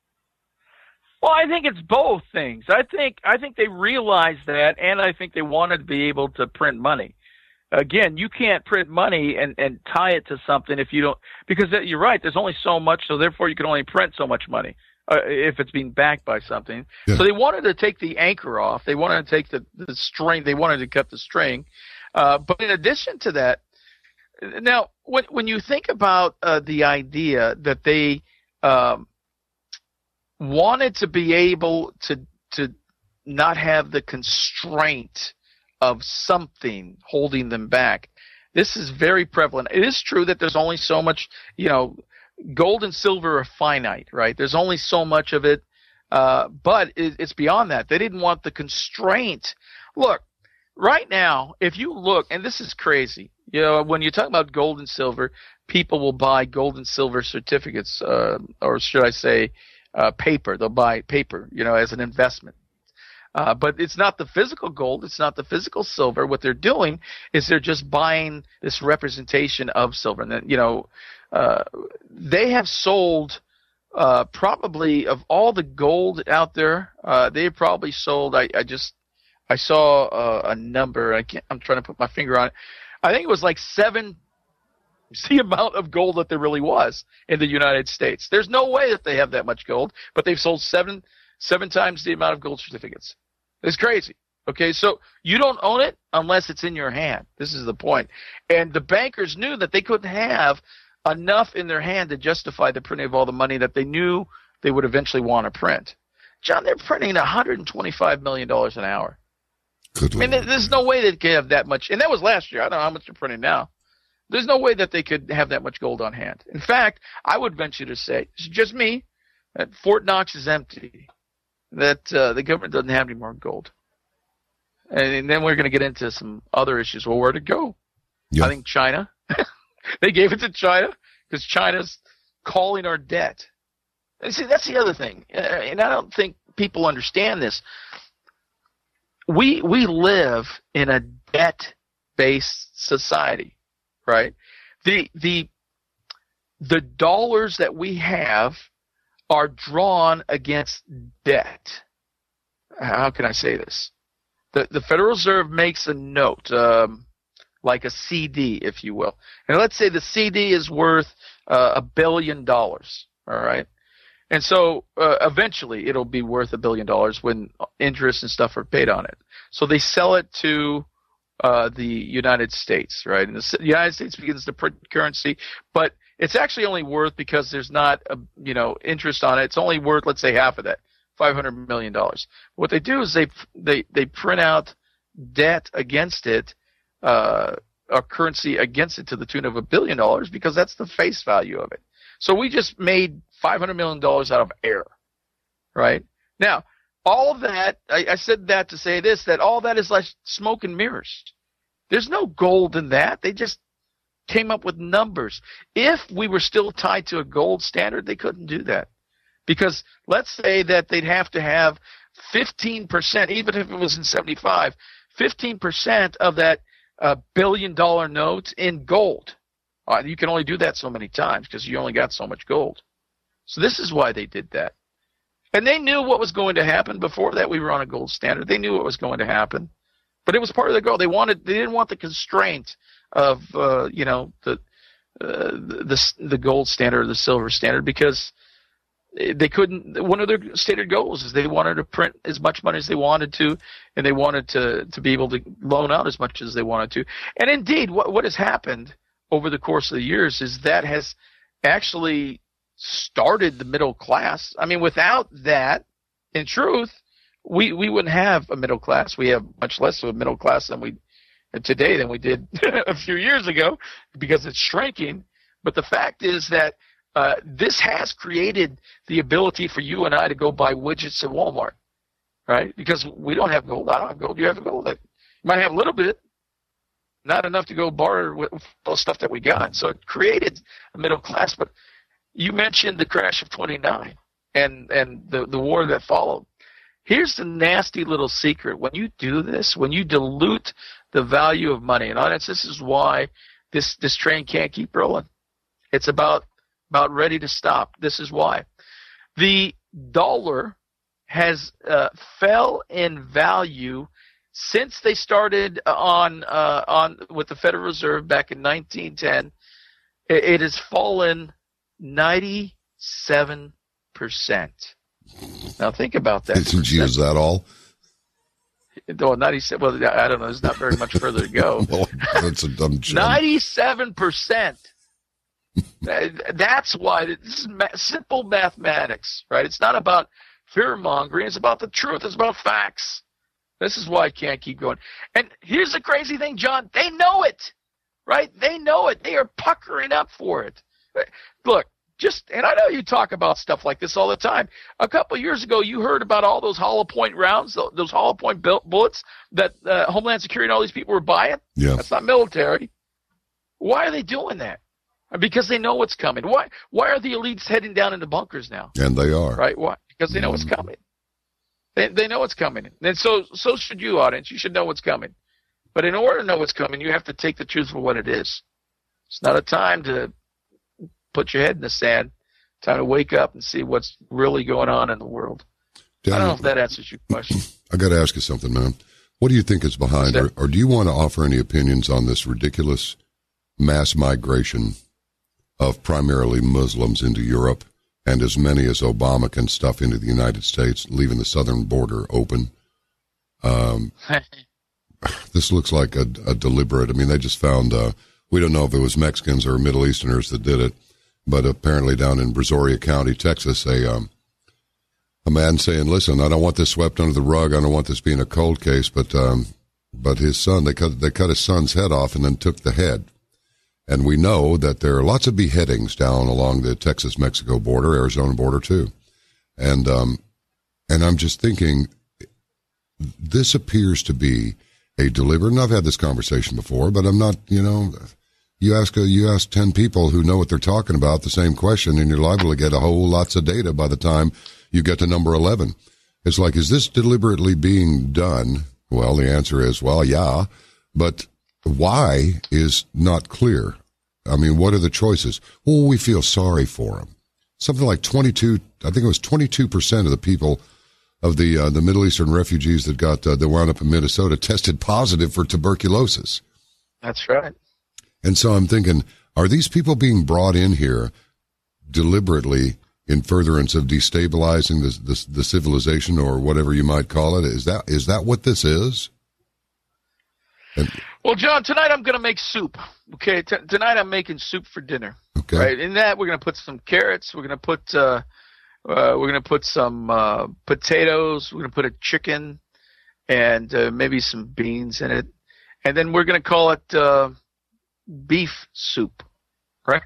Well, I think it's both things. I think I think they realized that, and I think they wanted to be able to print money. Again, you can't print money and, and tie it to something if you don't, because you're right, there's only so much, so therefore you can only print so much money uh, if it's being backed by something. Yeah. So they wanted to take the anchor off. They wanted to take the, the string. They wanted to cut the string. Uh, but in addition to that, now, when, when you think about uh, the idea that they um, – wanted to be able to to not have the constraint of something holding them back. This is very prevalent. It is true that there's only so much, you know, gold and silver are finite, right? There's only so much of it, uh, but it, it's beyond that. They didn't want the constraint. Look, right now, if you look, and this is crazy, you know, when you talk about gold and silver, people will buy gold and silver certificates, uh, or should I say, Uh, paper. They'll buy paper, you know, as an investment. Uh, but it's not the physical gold. It's not the physical silver. What they're doing is they're just buying this representation of silver. And then, you know, uh, they have sold uh, probably of all the gold out there, uh, they probably sold, I, I just, I saw uh, a number. I can't, I'm trying to put my finger on it. I think it was like seven the amount of gold that there really was in the United States. There's no way that they have that much gold, but they've sold seven seven times the amount of gold certificates. It's crazy. Okay, so you don't own it unless it's in your hand. This is the point. And the bankers knew that they couldn't have enough in their hand to justify the printing of all the money that they knew they would eventually want to print. John, they're printing one hundred twenty-five million dollars an hour. Good I mean, Lord. there's no way they could have that much. And that was last year. I don't know how much they're printing now. There's no way that they could have that much gold on hand. In fact, I would venture to say, it's just me, that Fort Knox is empty, that uh, the government doesn't have any more gold. And then we're going to get into some other issues. Well, where'd it go? Yep. I think China. They gave it to China because China's calling our debt. And see, that's the other thing. And I don't think people understand this. We we live in a debt-based society, right? The the the dollars that we have are drawn against debt. How can I say this? The the Federal Reserve makes a note, um, like a C D, if you will. And let's say the C D is worth uh, a billion dollars, all right? And so uh, eventually it'll be worth a billion dollars when interest and stuff are paid on it. So they sell it to uh, the United States, right? And the United States begins to print currency, but it's actually only worth, because there's not a, you know, interest on it, it's only worth, let's say, half of that, five hundred million dollars. What they do is they they they print out debt against it, uh, a currency against it to the tune of a billion dollars, because that's the face value of it. So we just made five hundred million dollars out of air, right? Now, all of that, I, I said that to say this, that all that is like smoke and mirrors. There's no gold in that. They just came up with numbers. If we were still tied to a gold standard, they couldn't do that. Because let's say that they'd have to have fifteen percent, even if it was in seventy-five, fifteen percent of that uh, billion dollar note in gold. Uh, you can only do that so many times because you only got so much gold. So this is why they did that. And they knew what was going to happen. Before that, we were on a gold standard. They knew what was going to happen. But it was part of the goal. They wanted, they didn't want the constraint of, uh, you know, the, uh, the, the gold standard or the silver standard, because they couldn't, one of their stated goals is they wanted to print as much money as they wanted to, and they wanted to, to be able to loan out as much as they wanted to. And indeed, what, what has happened over the course of the years is that has actually started the middle class. I mean, without that, in truth, we, we wouldn't have a middle class. We have much less of a middle class than we today than we did a few years ago, because it's shrinking. But the fact is that uh, this has created the ability for you and I to go buy widgets at Walmart, right? Because we don't have gold. I don't have gold. You have gold. You might have a little bit. Not enough to go barter with all the stuff that we got. So it created a middle class. But you mentioned the crash of twenty-nine and, and the, the war that followed. Here's the nasty little secret. When you do this, when you dilute the value of money, and honest, this is why this, this train can't keep rolling. It's about, about ready to stop. This is why. The dollar has uh, fell in value since they started on uh, on with the Federal Reserve back in nineteen ten. It, it has fallen ninety-seven percent. Now think about that. Didn't you use that all? Oh, ninety-seven. Well, I don't know. There's not very much further to go. Well, that's a dumb joke. ninety-seven percent. That's why this is ma- simple mathematics, right? It's not about fear mongering. It's about the truth. It's about facts. This is why I can't keep going. And here's the crazy thing, John. They know it, right? They know it. They are puckering up for it. Look, just, and I know you talk about stuff like this all the time. A couple of years ago, you heard about all those hollow point rounds, those hollow point bullets that uh, Homeland Security and all these people were buying. Yeah. That's not military. Why are they doing that? Because they know what's coming. Why? Why are the elites heading down into bunkers now? And they are. Right? Why? Because they know what's coming. They, they know what's coming. And so so should you, audience. You should know what's coming. But in order to know what's coming, you have to take the truth for what it is. It's not a time to put your head in the sand. Time to wake up and see what's really going on in the world. Daniel, I don't know if that answers your question. I got to ask you something, man. What do you think is behind, or, or do you want to offer any opinions on this ridiculous mass migration of primarily Muslims into Europe, and as many as Obama can stuff into the United States, leaving the southern border open? Um, this looks like a, a deliberate. I mean, they just found. Uh, we don't know if it was Mexicans or Middle Easterners that did it, but apparently down in Brazoria County, Texas, a um, a man saying, "Listen, I don't want this swept under the rug. I don't want this being a cold case." But um, but his son, they cut they cut his son's head off and then took the head. And we know that there are lots of beheadings down along the Texas-Mexico border, Arizona border too. And um, and I'm just thinking, this appears to be a deliberate. And I've had this conversation before, but I'm not. You know, you ask a, you ask ten people who know what they're talking about the same question, and you're liable to get a whole lots of data by the time you get to number eleven. It's like, is this deliberately being done? Well, the answer is, well, yeah, but why is not clear. I mean, what are the choices? Well, we feel sorry for them. Something like twenty-two, I think it was twenty-two percent of the people of the uh, the Middle Eastern refugees that got uh, that wound up in Minnesota tested positive for tuberculosis. That's right. And so I'm thinking, are these people being brought in here deliberately in furtherance of destabilizing the, the, the civilization, or whatever you might call it? Is that is that what this is? And, well, John, tonight I'm going to make soup. Okay, T- tonight I'm making soup for dinner. Okay. Right. In that, we're going to put some carrots. We're going to put uh, uh, we're going to put some uh, potatoes. We're going to put a chicken, and uh, maybe some beans in it, and then we're going to call it uh, beef soup. Right.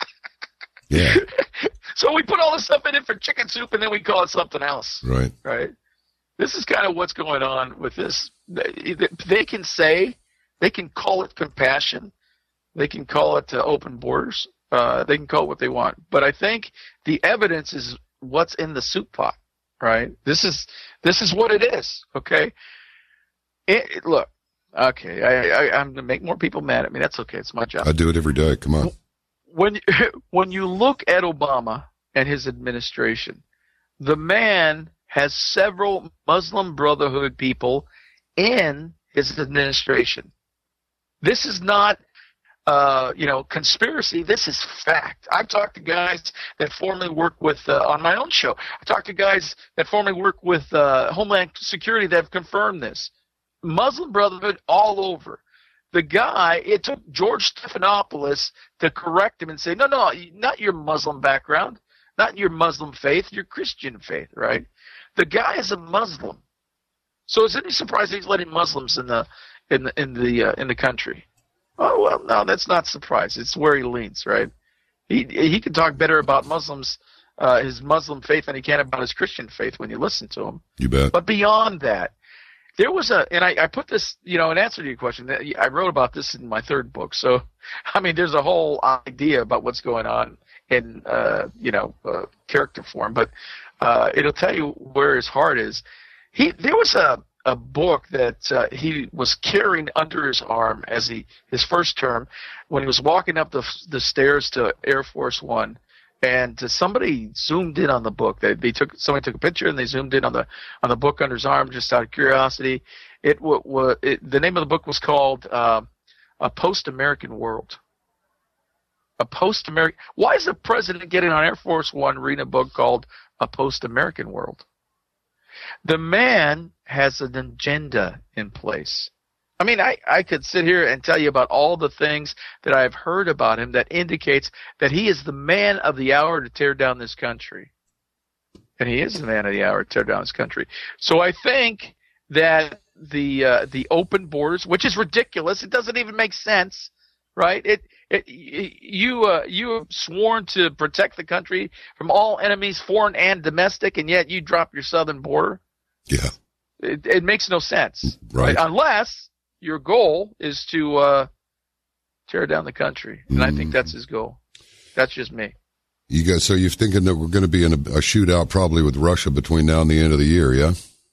Yeah. So we put all this stuff in it for chicken soup, and then we call it something else. Right. Right. This is kind of what's going on with this. They, they can say, they can call it compassion. They can call it uh, open borders. Uh, they can call it what they want. But I think the evidence is what's in the soup pot, right? This is this is what it is, okay? It, it, look, okay, I, I, I'm going to make more people mad at me. That's okay. It's my job. I do it every day. Come on. When, when you look at Obama and his administration, the man has several Muslim Brotherhood people in his administration. This is not, uh, you know, conspiracy. This is fact. I've talked to guys that formerly worked with, uh, on my own show, I talked to guys that formerly worked with uh, Homeland Security that have confirmed this. Muslim Brotherhood all over. The guy, it took George Stephanopoulos to correct him and say, no, no, not your Muslim background, not your Muslim faith, your Christian faith, right? The guy is a Muslim. So is it any surprise he's letting Muslims in the in the in the uh, in the country? Oh well, no, that's not surprise. It's where he leans, right? He he can talk better about Muslims, uh, his Muslim faith, than he can about his Christian faith when you listen to him. You bet. But beyond that, there was a, and I, I put this, you know, in answer to your question, I wrote about this in my third book. So, I mean, there's a whole idea about what's going on in, uh, you know, uh, character form, but uh, it'll tell you where his heart is. He, there was a, a book that uh, he was carrying under his arm as he, his first term when he was walking up the, the stairs to Air Force One. And uh, somebody zoomed in on the book. They, they took somebody took a picture and they zoomed in on the on the book under his arm just out of curiosity. It was the name of the book was called uh, A Post-American World. A Post-American. Why is the president getting on Air Force One reading a book called A Post-American World? The man has an agenda in place. I mean, I, I could sit here and tell you about all the things that I've heard about him that indicates that he is the man of the hour to tear down this country. And he is the man of the hour to tear down this country. So I think that the uh, the open borders, which is ridiculous, it doesn't even make sense, right? It it you uh, you have sworn to protect the country from all enemies, foreign and domestic, and yet you drop your southern border. Yeah, it, it makes no sense, right? right? Unless your goal is to uh, tear down the country, and mm. I think that's his goal. That's just me. You guys, so you're thinking that we're going to be in a, a shootout probably with Russia between now and the end of the year, yeah?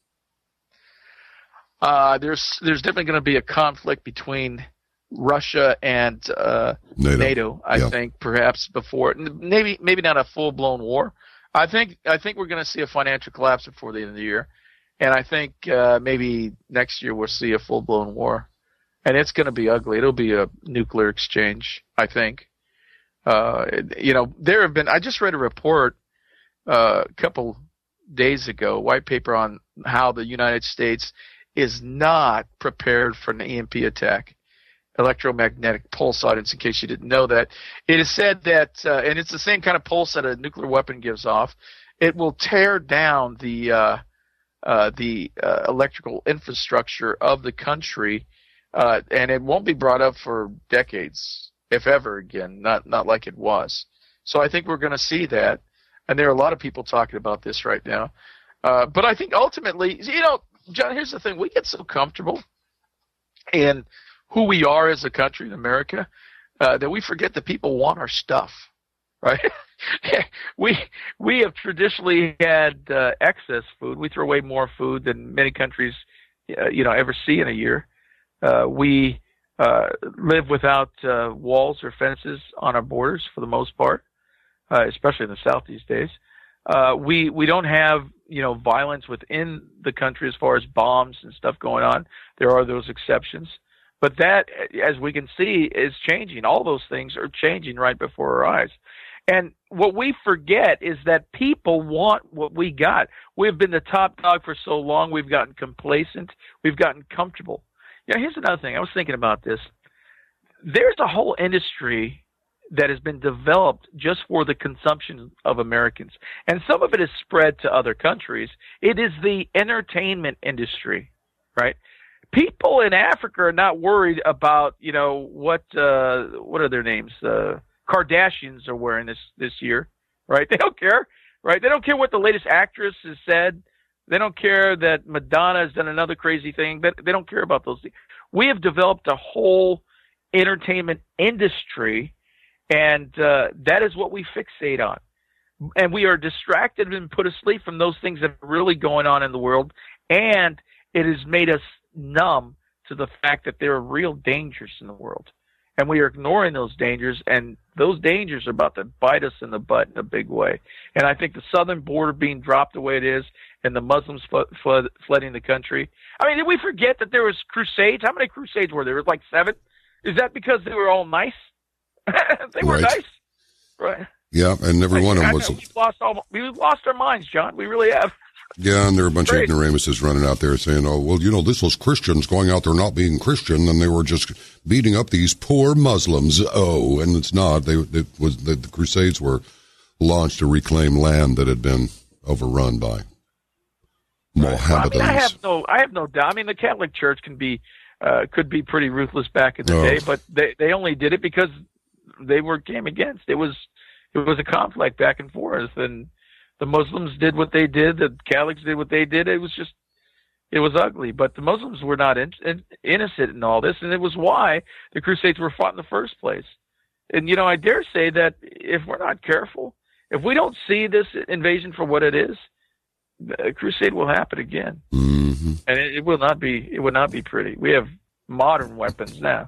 Uh, there's there's definitely going to be a conflict between Russia and uh, NATO. NATO. I yeah. think perhaps before maybe maybe not a full blown war. I think I think we're going to see a financial collapse before the end of the year. And I think uh, maybe next year we'll see a full-blown war. And it's going to be ugly. It'll be a nuclear exchange, I think. Uh, you know, there have been – I just read a report uh, a couple days ago, a white paper on how the United States is not prepared for an E M P attack, electromagnetic pulse audience, in case you didn't know that. It is said that, uh, and it's the same kind of pulse that a nuclear weapon gives off, it will tear down the uh, uh, the uh, electrical infrastructure of the country, uh, and it won't be brought up for decades, if ever again, not not like it was. So I think we're going to see that, and there are a lot of people talking about this right now. Uh, but I think ultimately, you know, John, here's the thing. We get so comfortable in who we are as a country in America uh, that we forget that people want our stuff, right? we we have traditionally had uh, excess food. We throw away more food than many countries, uh, you know, ever see in a year. Uh, we uh, live without uh, walls or fences on our borders for the most part, uh, especially in the South these days. Uh, we we don't have, you know, violence within the country as far as bombs and stuff going on. There are those exceptions. But that, as we can see, is changing. All those things are changing right before our eyes. And what we forget is that people want what we got. We've been the top dog for so long, we've gotten complacent, we've gotten comfortable. Yeah, here's another thing. I was thinking about this. There's a whole industry that has been developed just for the consumption of Americans. And some of it is spread to other countries. It is the entertainment industry, right? People in Africa are not worried about, you know, what uh, what are their names? Uh, Kardashians are wearing this, this year, right? They don't care, right? They don't care what the latest actress has said. They don't care that Madonna has done another crazy thing. They, they don't care about those things. We have developed a whole entertainment industry, and uh, that is what we fixate on. And we are distracted and put asleep from those things that are really going on in the world, and it has made us numb to the fact that there are real dangers in the world. And we are ignoring those dangers, and those dangers are about to bite us in the butt in a big way. And I think the southern border being dropped the way it is, and the Muslims flood, flood, flooding the country. I mean, did we forget that there was crusades? How many crusades were there? There was like seven? Is that because they were all nice? They were right. nice. Right. Yeah, and every one of them was... We've lost, all, we've lost our minds, John. We really have. Yeah, and there are a bunch Great. of ignoramuses running out there saying, oh, well, you know, this was Christians going out there not being Christian, and they were just beating up these poor Muslims. Oh, and it's not. They it was the, the Crusades were launched to reclaim land that had been overrun by Mohammedans. Well, I, mean, I have no, I have no doubt. I mean, the Catholic Church can be, uh, could be pretty ruthless back in the oh. day, but they they only did it because they were came against. It was it was a conflict back and forth, and the Muslims did what they did. The Catholics did what they did. It was just, it was ugly. But the Muslims were not in, in, innocent in all this, and it was why the Crusades were fought in the first place. And, you know, I dare say that if we're not careful, if we don't see this invasion for what it is, a crusade will happen again. Mm-hmm. And it, it will not be, it will not be pretty. We have modern weapons now.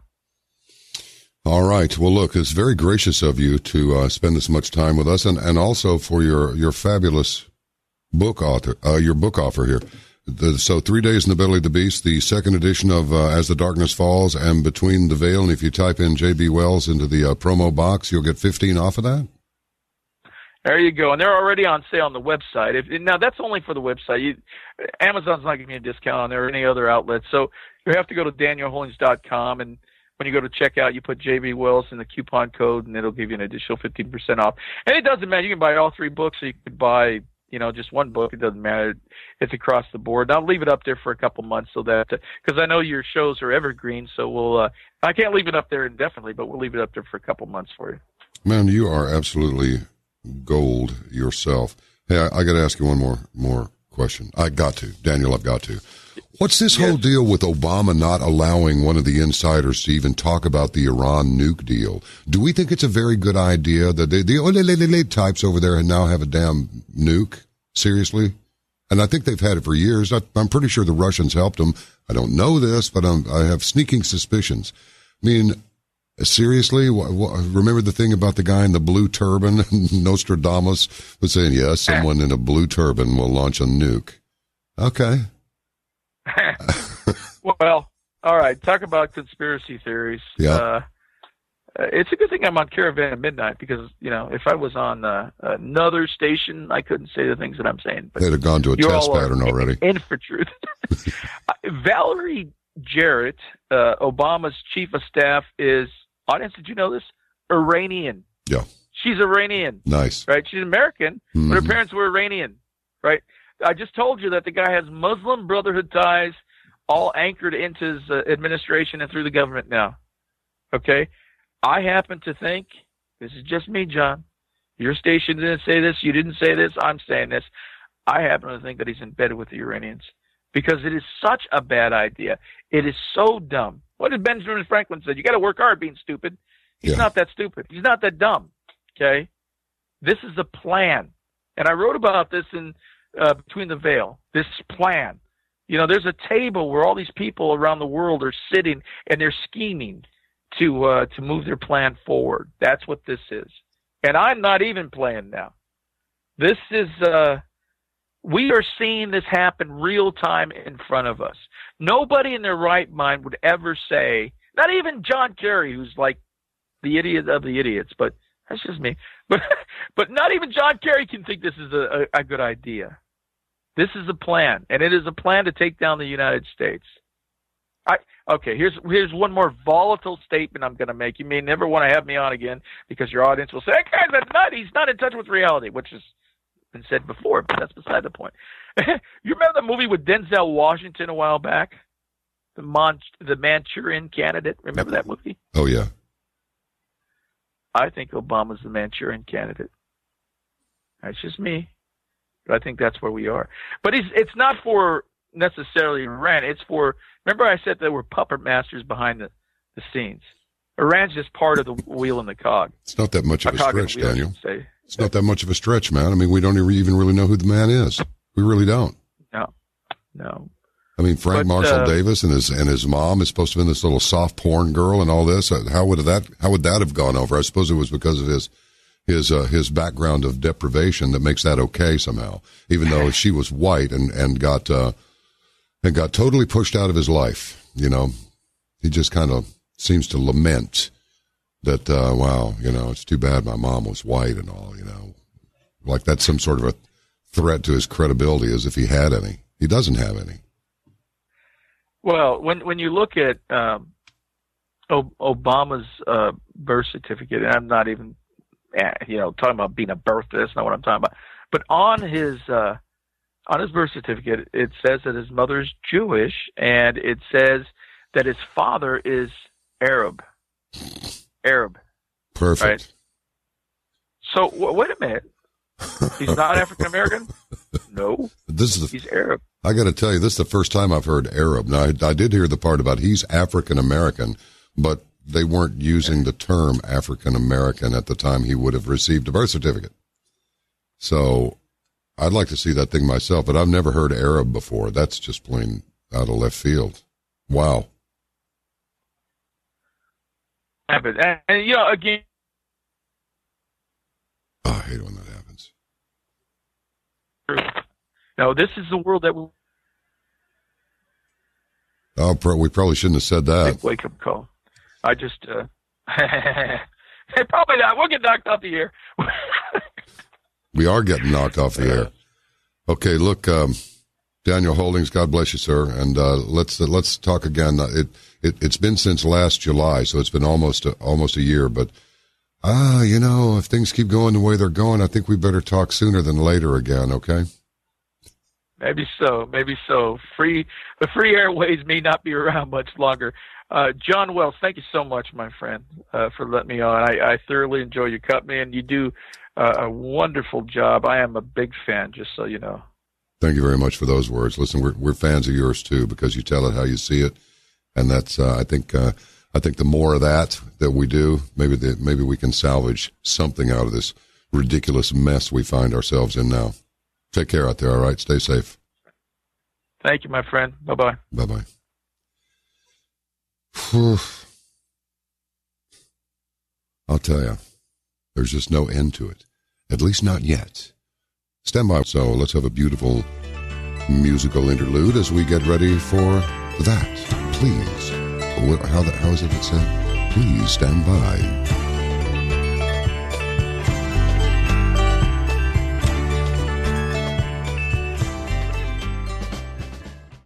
All right. Well, look, it's very gracious of you to uh, spend this much time with us, and, and also for your, your fabulous book author, uh, your book offer here. The, so, Three Days in the Belly of the Beast, the second edition of uh, As the Darkness Falls and Between the Veil. And if you type in J B Wells into the uh, promo box, you'll get fifteen off of that. There you go. And they're already on sale on the website. If, now, that's only for the website. You, Amazon's not giving you a discount on there or any other outlet. So you have to go to daniel holdings dot com, and when you go to checkout, you put J B Wells in the coupon code, and it'll give you an additional fifteen percent off. And it doesn't matter. You can buy all three books, or you could buy, you know, just one book. It doesn't matter. It's across the board. I'll leave it up there for a couple months so that, because I know your shows are evergreen, so we'll, uh, I can't leave it up there indefinitely, but we'll leave it up there for a couple months for you. Man, you are absolutely gold yourself. Hey, I, I got to ask you one more, more question. I got to. Daniel, I've got to. What's this yes. whole deal with Obama not allowing one of the insiders to even talk about the Iran nuke deal? Do we think it's a very good idea that they, the olelelele types over there now have a damn nuke? Seriously? And I think they've had it for years. I, I'm pretty sure the Russians helped them. I don't know this, but I'm, I have sneaking suspicions. I mean, seriously? Wh- wh- remember the thing about the guy in the blue turban? Nostradamus was saying, yes, someone in a blue turban will launch a nuke. Okay. Well, all right. Talk about conspiracy theories. Yeah. Uh, it's a good thing I'm on Caravan at midnight because, you know, if I was on uh, another station, I couldn't say the things that I'm saying. But they'd have gone to a test pattern already. In for truth. Valerie Jarrett, uh, Obama's chief of staff, is, audience, did you know this? Iranian. Yeah. She's Iranian. Nice. Right? She's American, mm-hmm. but her parents were Iranian. Right? I just told you that the guy has Muslim Brotherhood ties all anchored into his uh, administration and through the government now. Okay? I happen to think, this is just me, John. Your station didn't say this. You didn't say this. I'm saying this. I happen to think that he's embedded with the Iranians because it is such a bad idea. It is so dumb. What did Benjamin Franklin say? You got to work hard being stupid. He's yeah. not that stupid. He's not that dumb. Okay? This is a plan. And I wrote about this in uh, Between the Veil, this plan. You know, there's a table where all these people around the world are sitting and they're scheming to uh, to move their plan forward. That's what this is. And I'm not even playing now. This is, uh, we are seeing this happen real time in front of us. Nobody in their right mind would ever say, not even John Kerry, who's like the idiot of the idiots, but that's just me. But but not even John Kerry can think this is a, a, a good idea. This is a plan, and it is a plan to take down the United States. I okay. Here's here's one more volatile statement I'm going to make. You may never want to have me on again because your audience will say, "That guy's a nut. He's not in touch with reality," which has been said before, but that's beside the point. You remember the movie with Denzel Washington a while back, the Mon- the Manchurian Candidate? Remember that movie? Oh yeah. I think Obama's the Manchurian Candidate. That's just me. But I think that's where we are. But it's, it's not for necessarily Iran. It's for, remember I said there were puppet masters behind the, the scenes. Iran's just part of the wheel and the cog. It's not that much of a, a stretch, wheel, Daniel. It's not that much of a stretch, man. I mean, we don't even really know who the man is. We really don't. No, no. I mean, Frank but, Marshall uh, Davis and his and his mom is supposed to have been this little soft porn girl and all this. How would that how would that have gone over? I suppose it was because of his his uh, his background of deprivation that makes that okay somehow. Even though she was white and and got uh, and got totally pushed out of his life. You know, he just kind of seems to lament that. Uh, wow, you know, it's too bad my mom was white and all. You know, like that's some sort of a threat to his credibility, as if he had any. He doesn't have any. Well, when when you look at um, o- Obama's uh, birth certificate, and I'm not even, you know, talking about being a birth. That's not what I'm talking about. But on his uh, on his birth certificate, it says that his mother's Jewish, and it says that his father is Arab. Arab. Perfect. Right? So w- wait a minute. He's not African American? No. This is the, he's Arab. I got to tell you, this is the first time I've heard Arab. Now, I, I did hear the part about he's African American, but they weren't using the term African American at the time he would have received a birth certificate. So I'd like to see that thing myself, but I've never heard Arab before. That's just plain out of left field. Wow. And, and you know, again. Oh, I hate when that happens. No, this is the world that we. Oh, pro- we probably shouldn't have said that. Wake up call. I just. Uh, probably not. We'll get knocked off the air. We are getting knocked off the air. Okay, look, um, Daniel Holdings, God bless you, sir, and uh, let's uh, let's talk again. Uh, it it it's been since last July, so it's been almost a, almost a year, but. Ah, you know, if things keep going the way they're going, I think we better talk sooner than later again, okay? Maybe so, maybe so. Free, the free airways may not be around much longer. Uh, John Wells, thank you so much, my friend, uh, for letting me on. I, I thoroughly enjoy your company, and you do uh, a wonderful job. I am a big fan, just so you know. Thank you very much for those words. Listen, we're we're fans of yours, too, because you tell it how you see it, and that's, uh, I think... Uh, I think the more of that that we do, maybe the, maybe we can salvage something out of this ridiculous mess we find ourselves in now. Take care out there, all right? Stay safe. Thank you, my friend. Bye-bye. Bye-bye. I'll tell you, there's just no end to it. At least not yet. Stand by. So let's have a beautiful musical interlude as we get ready for that. Please. How, how is it said? Please stand by.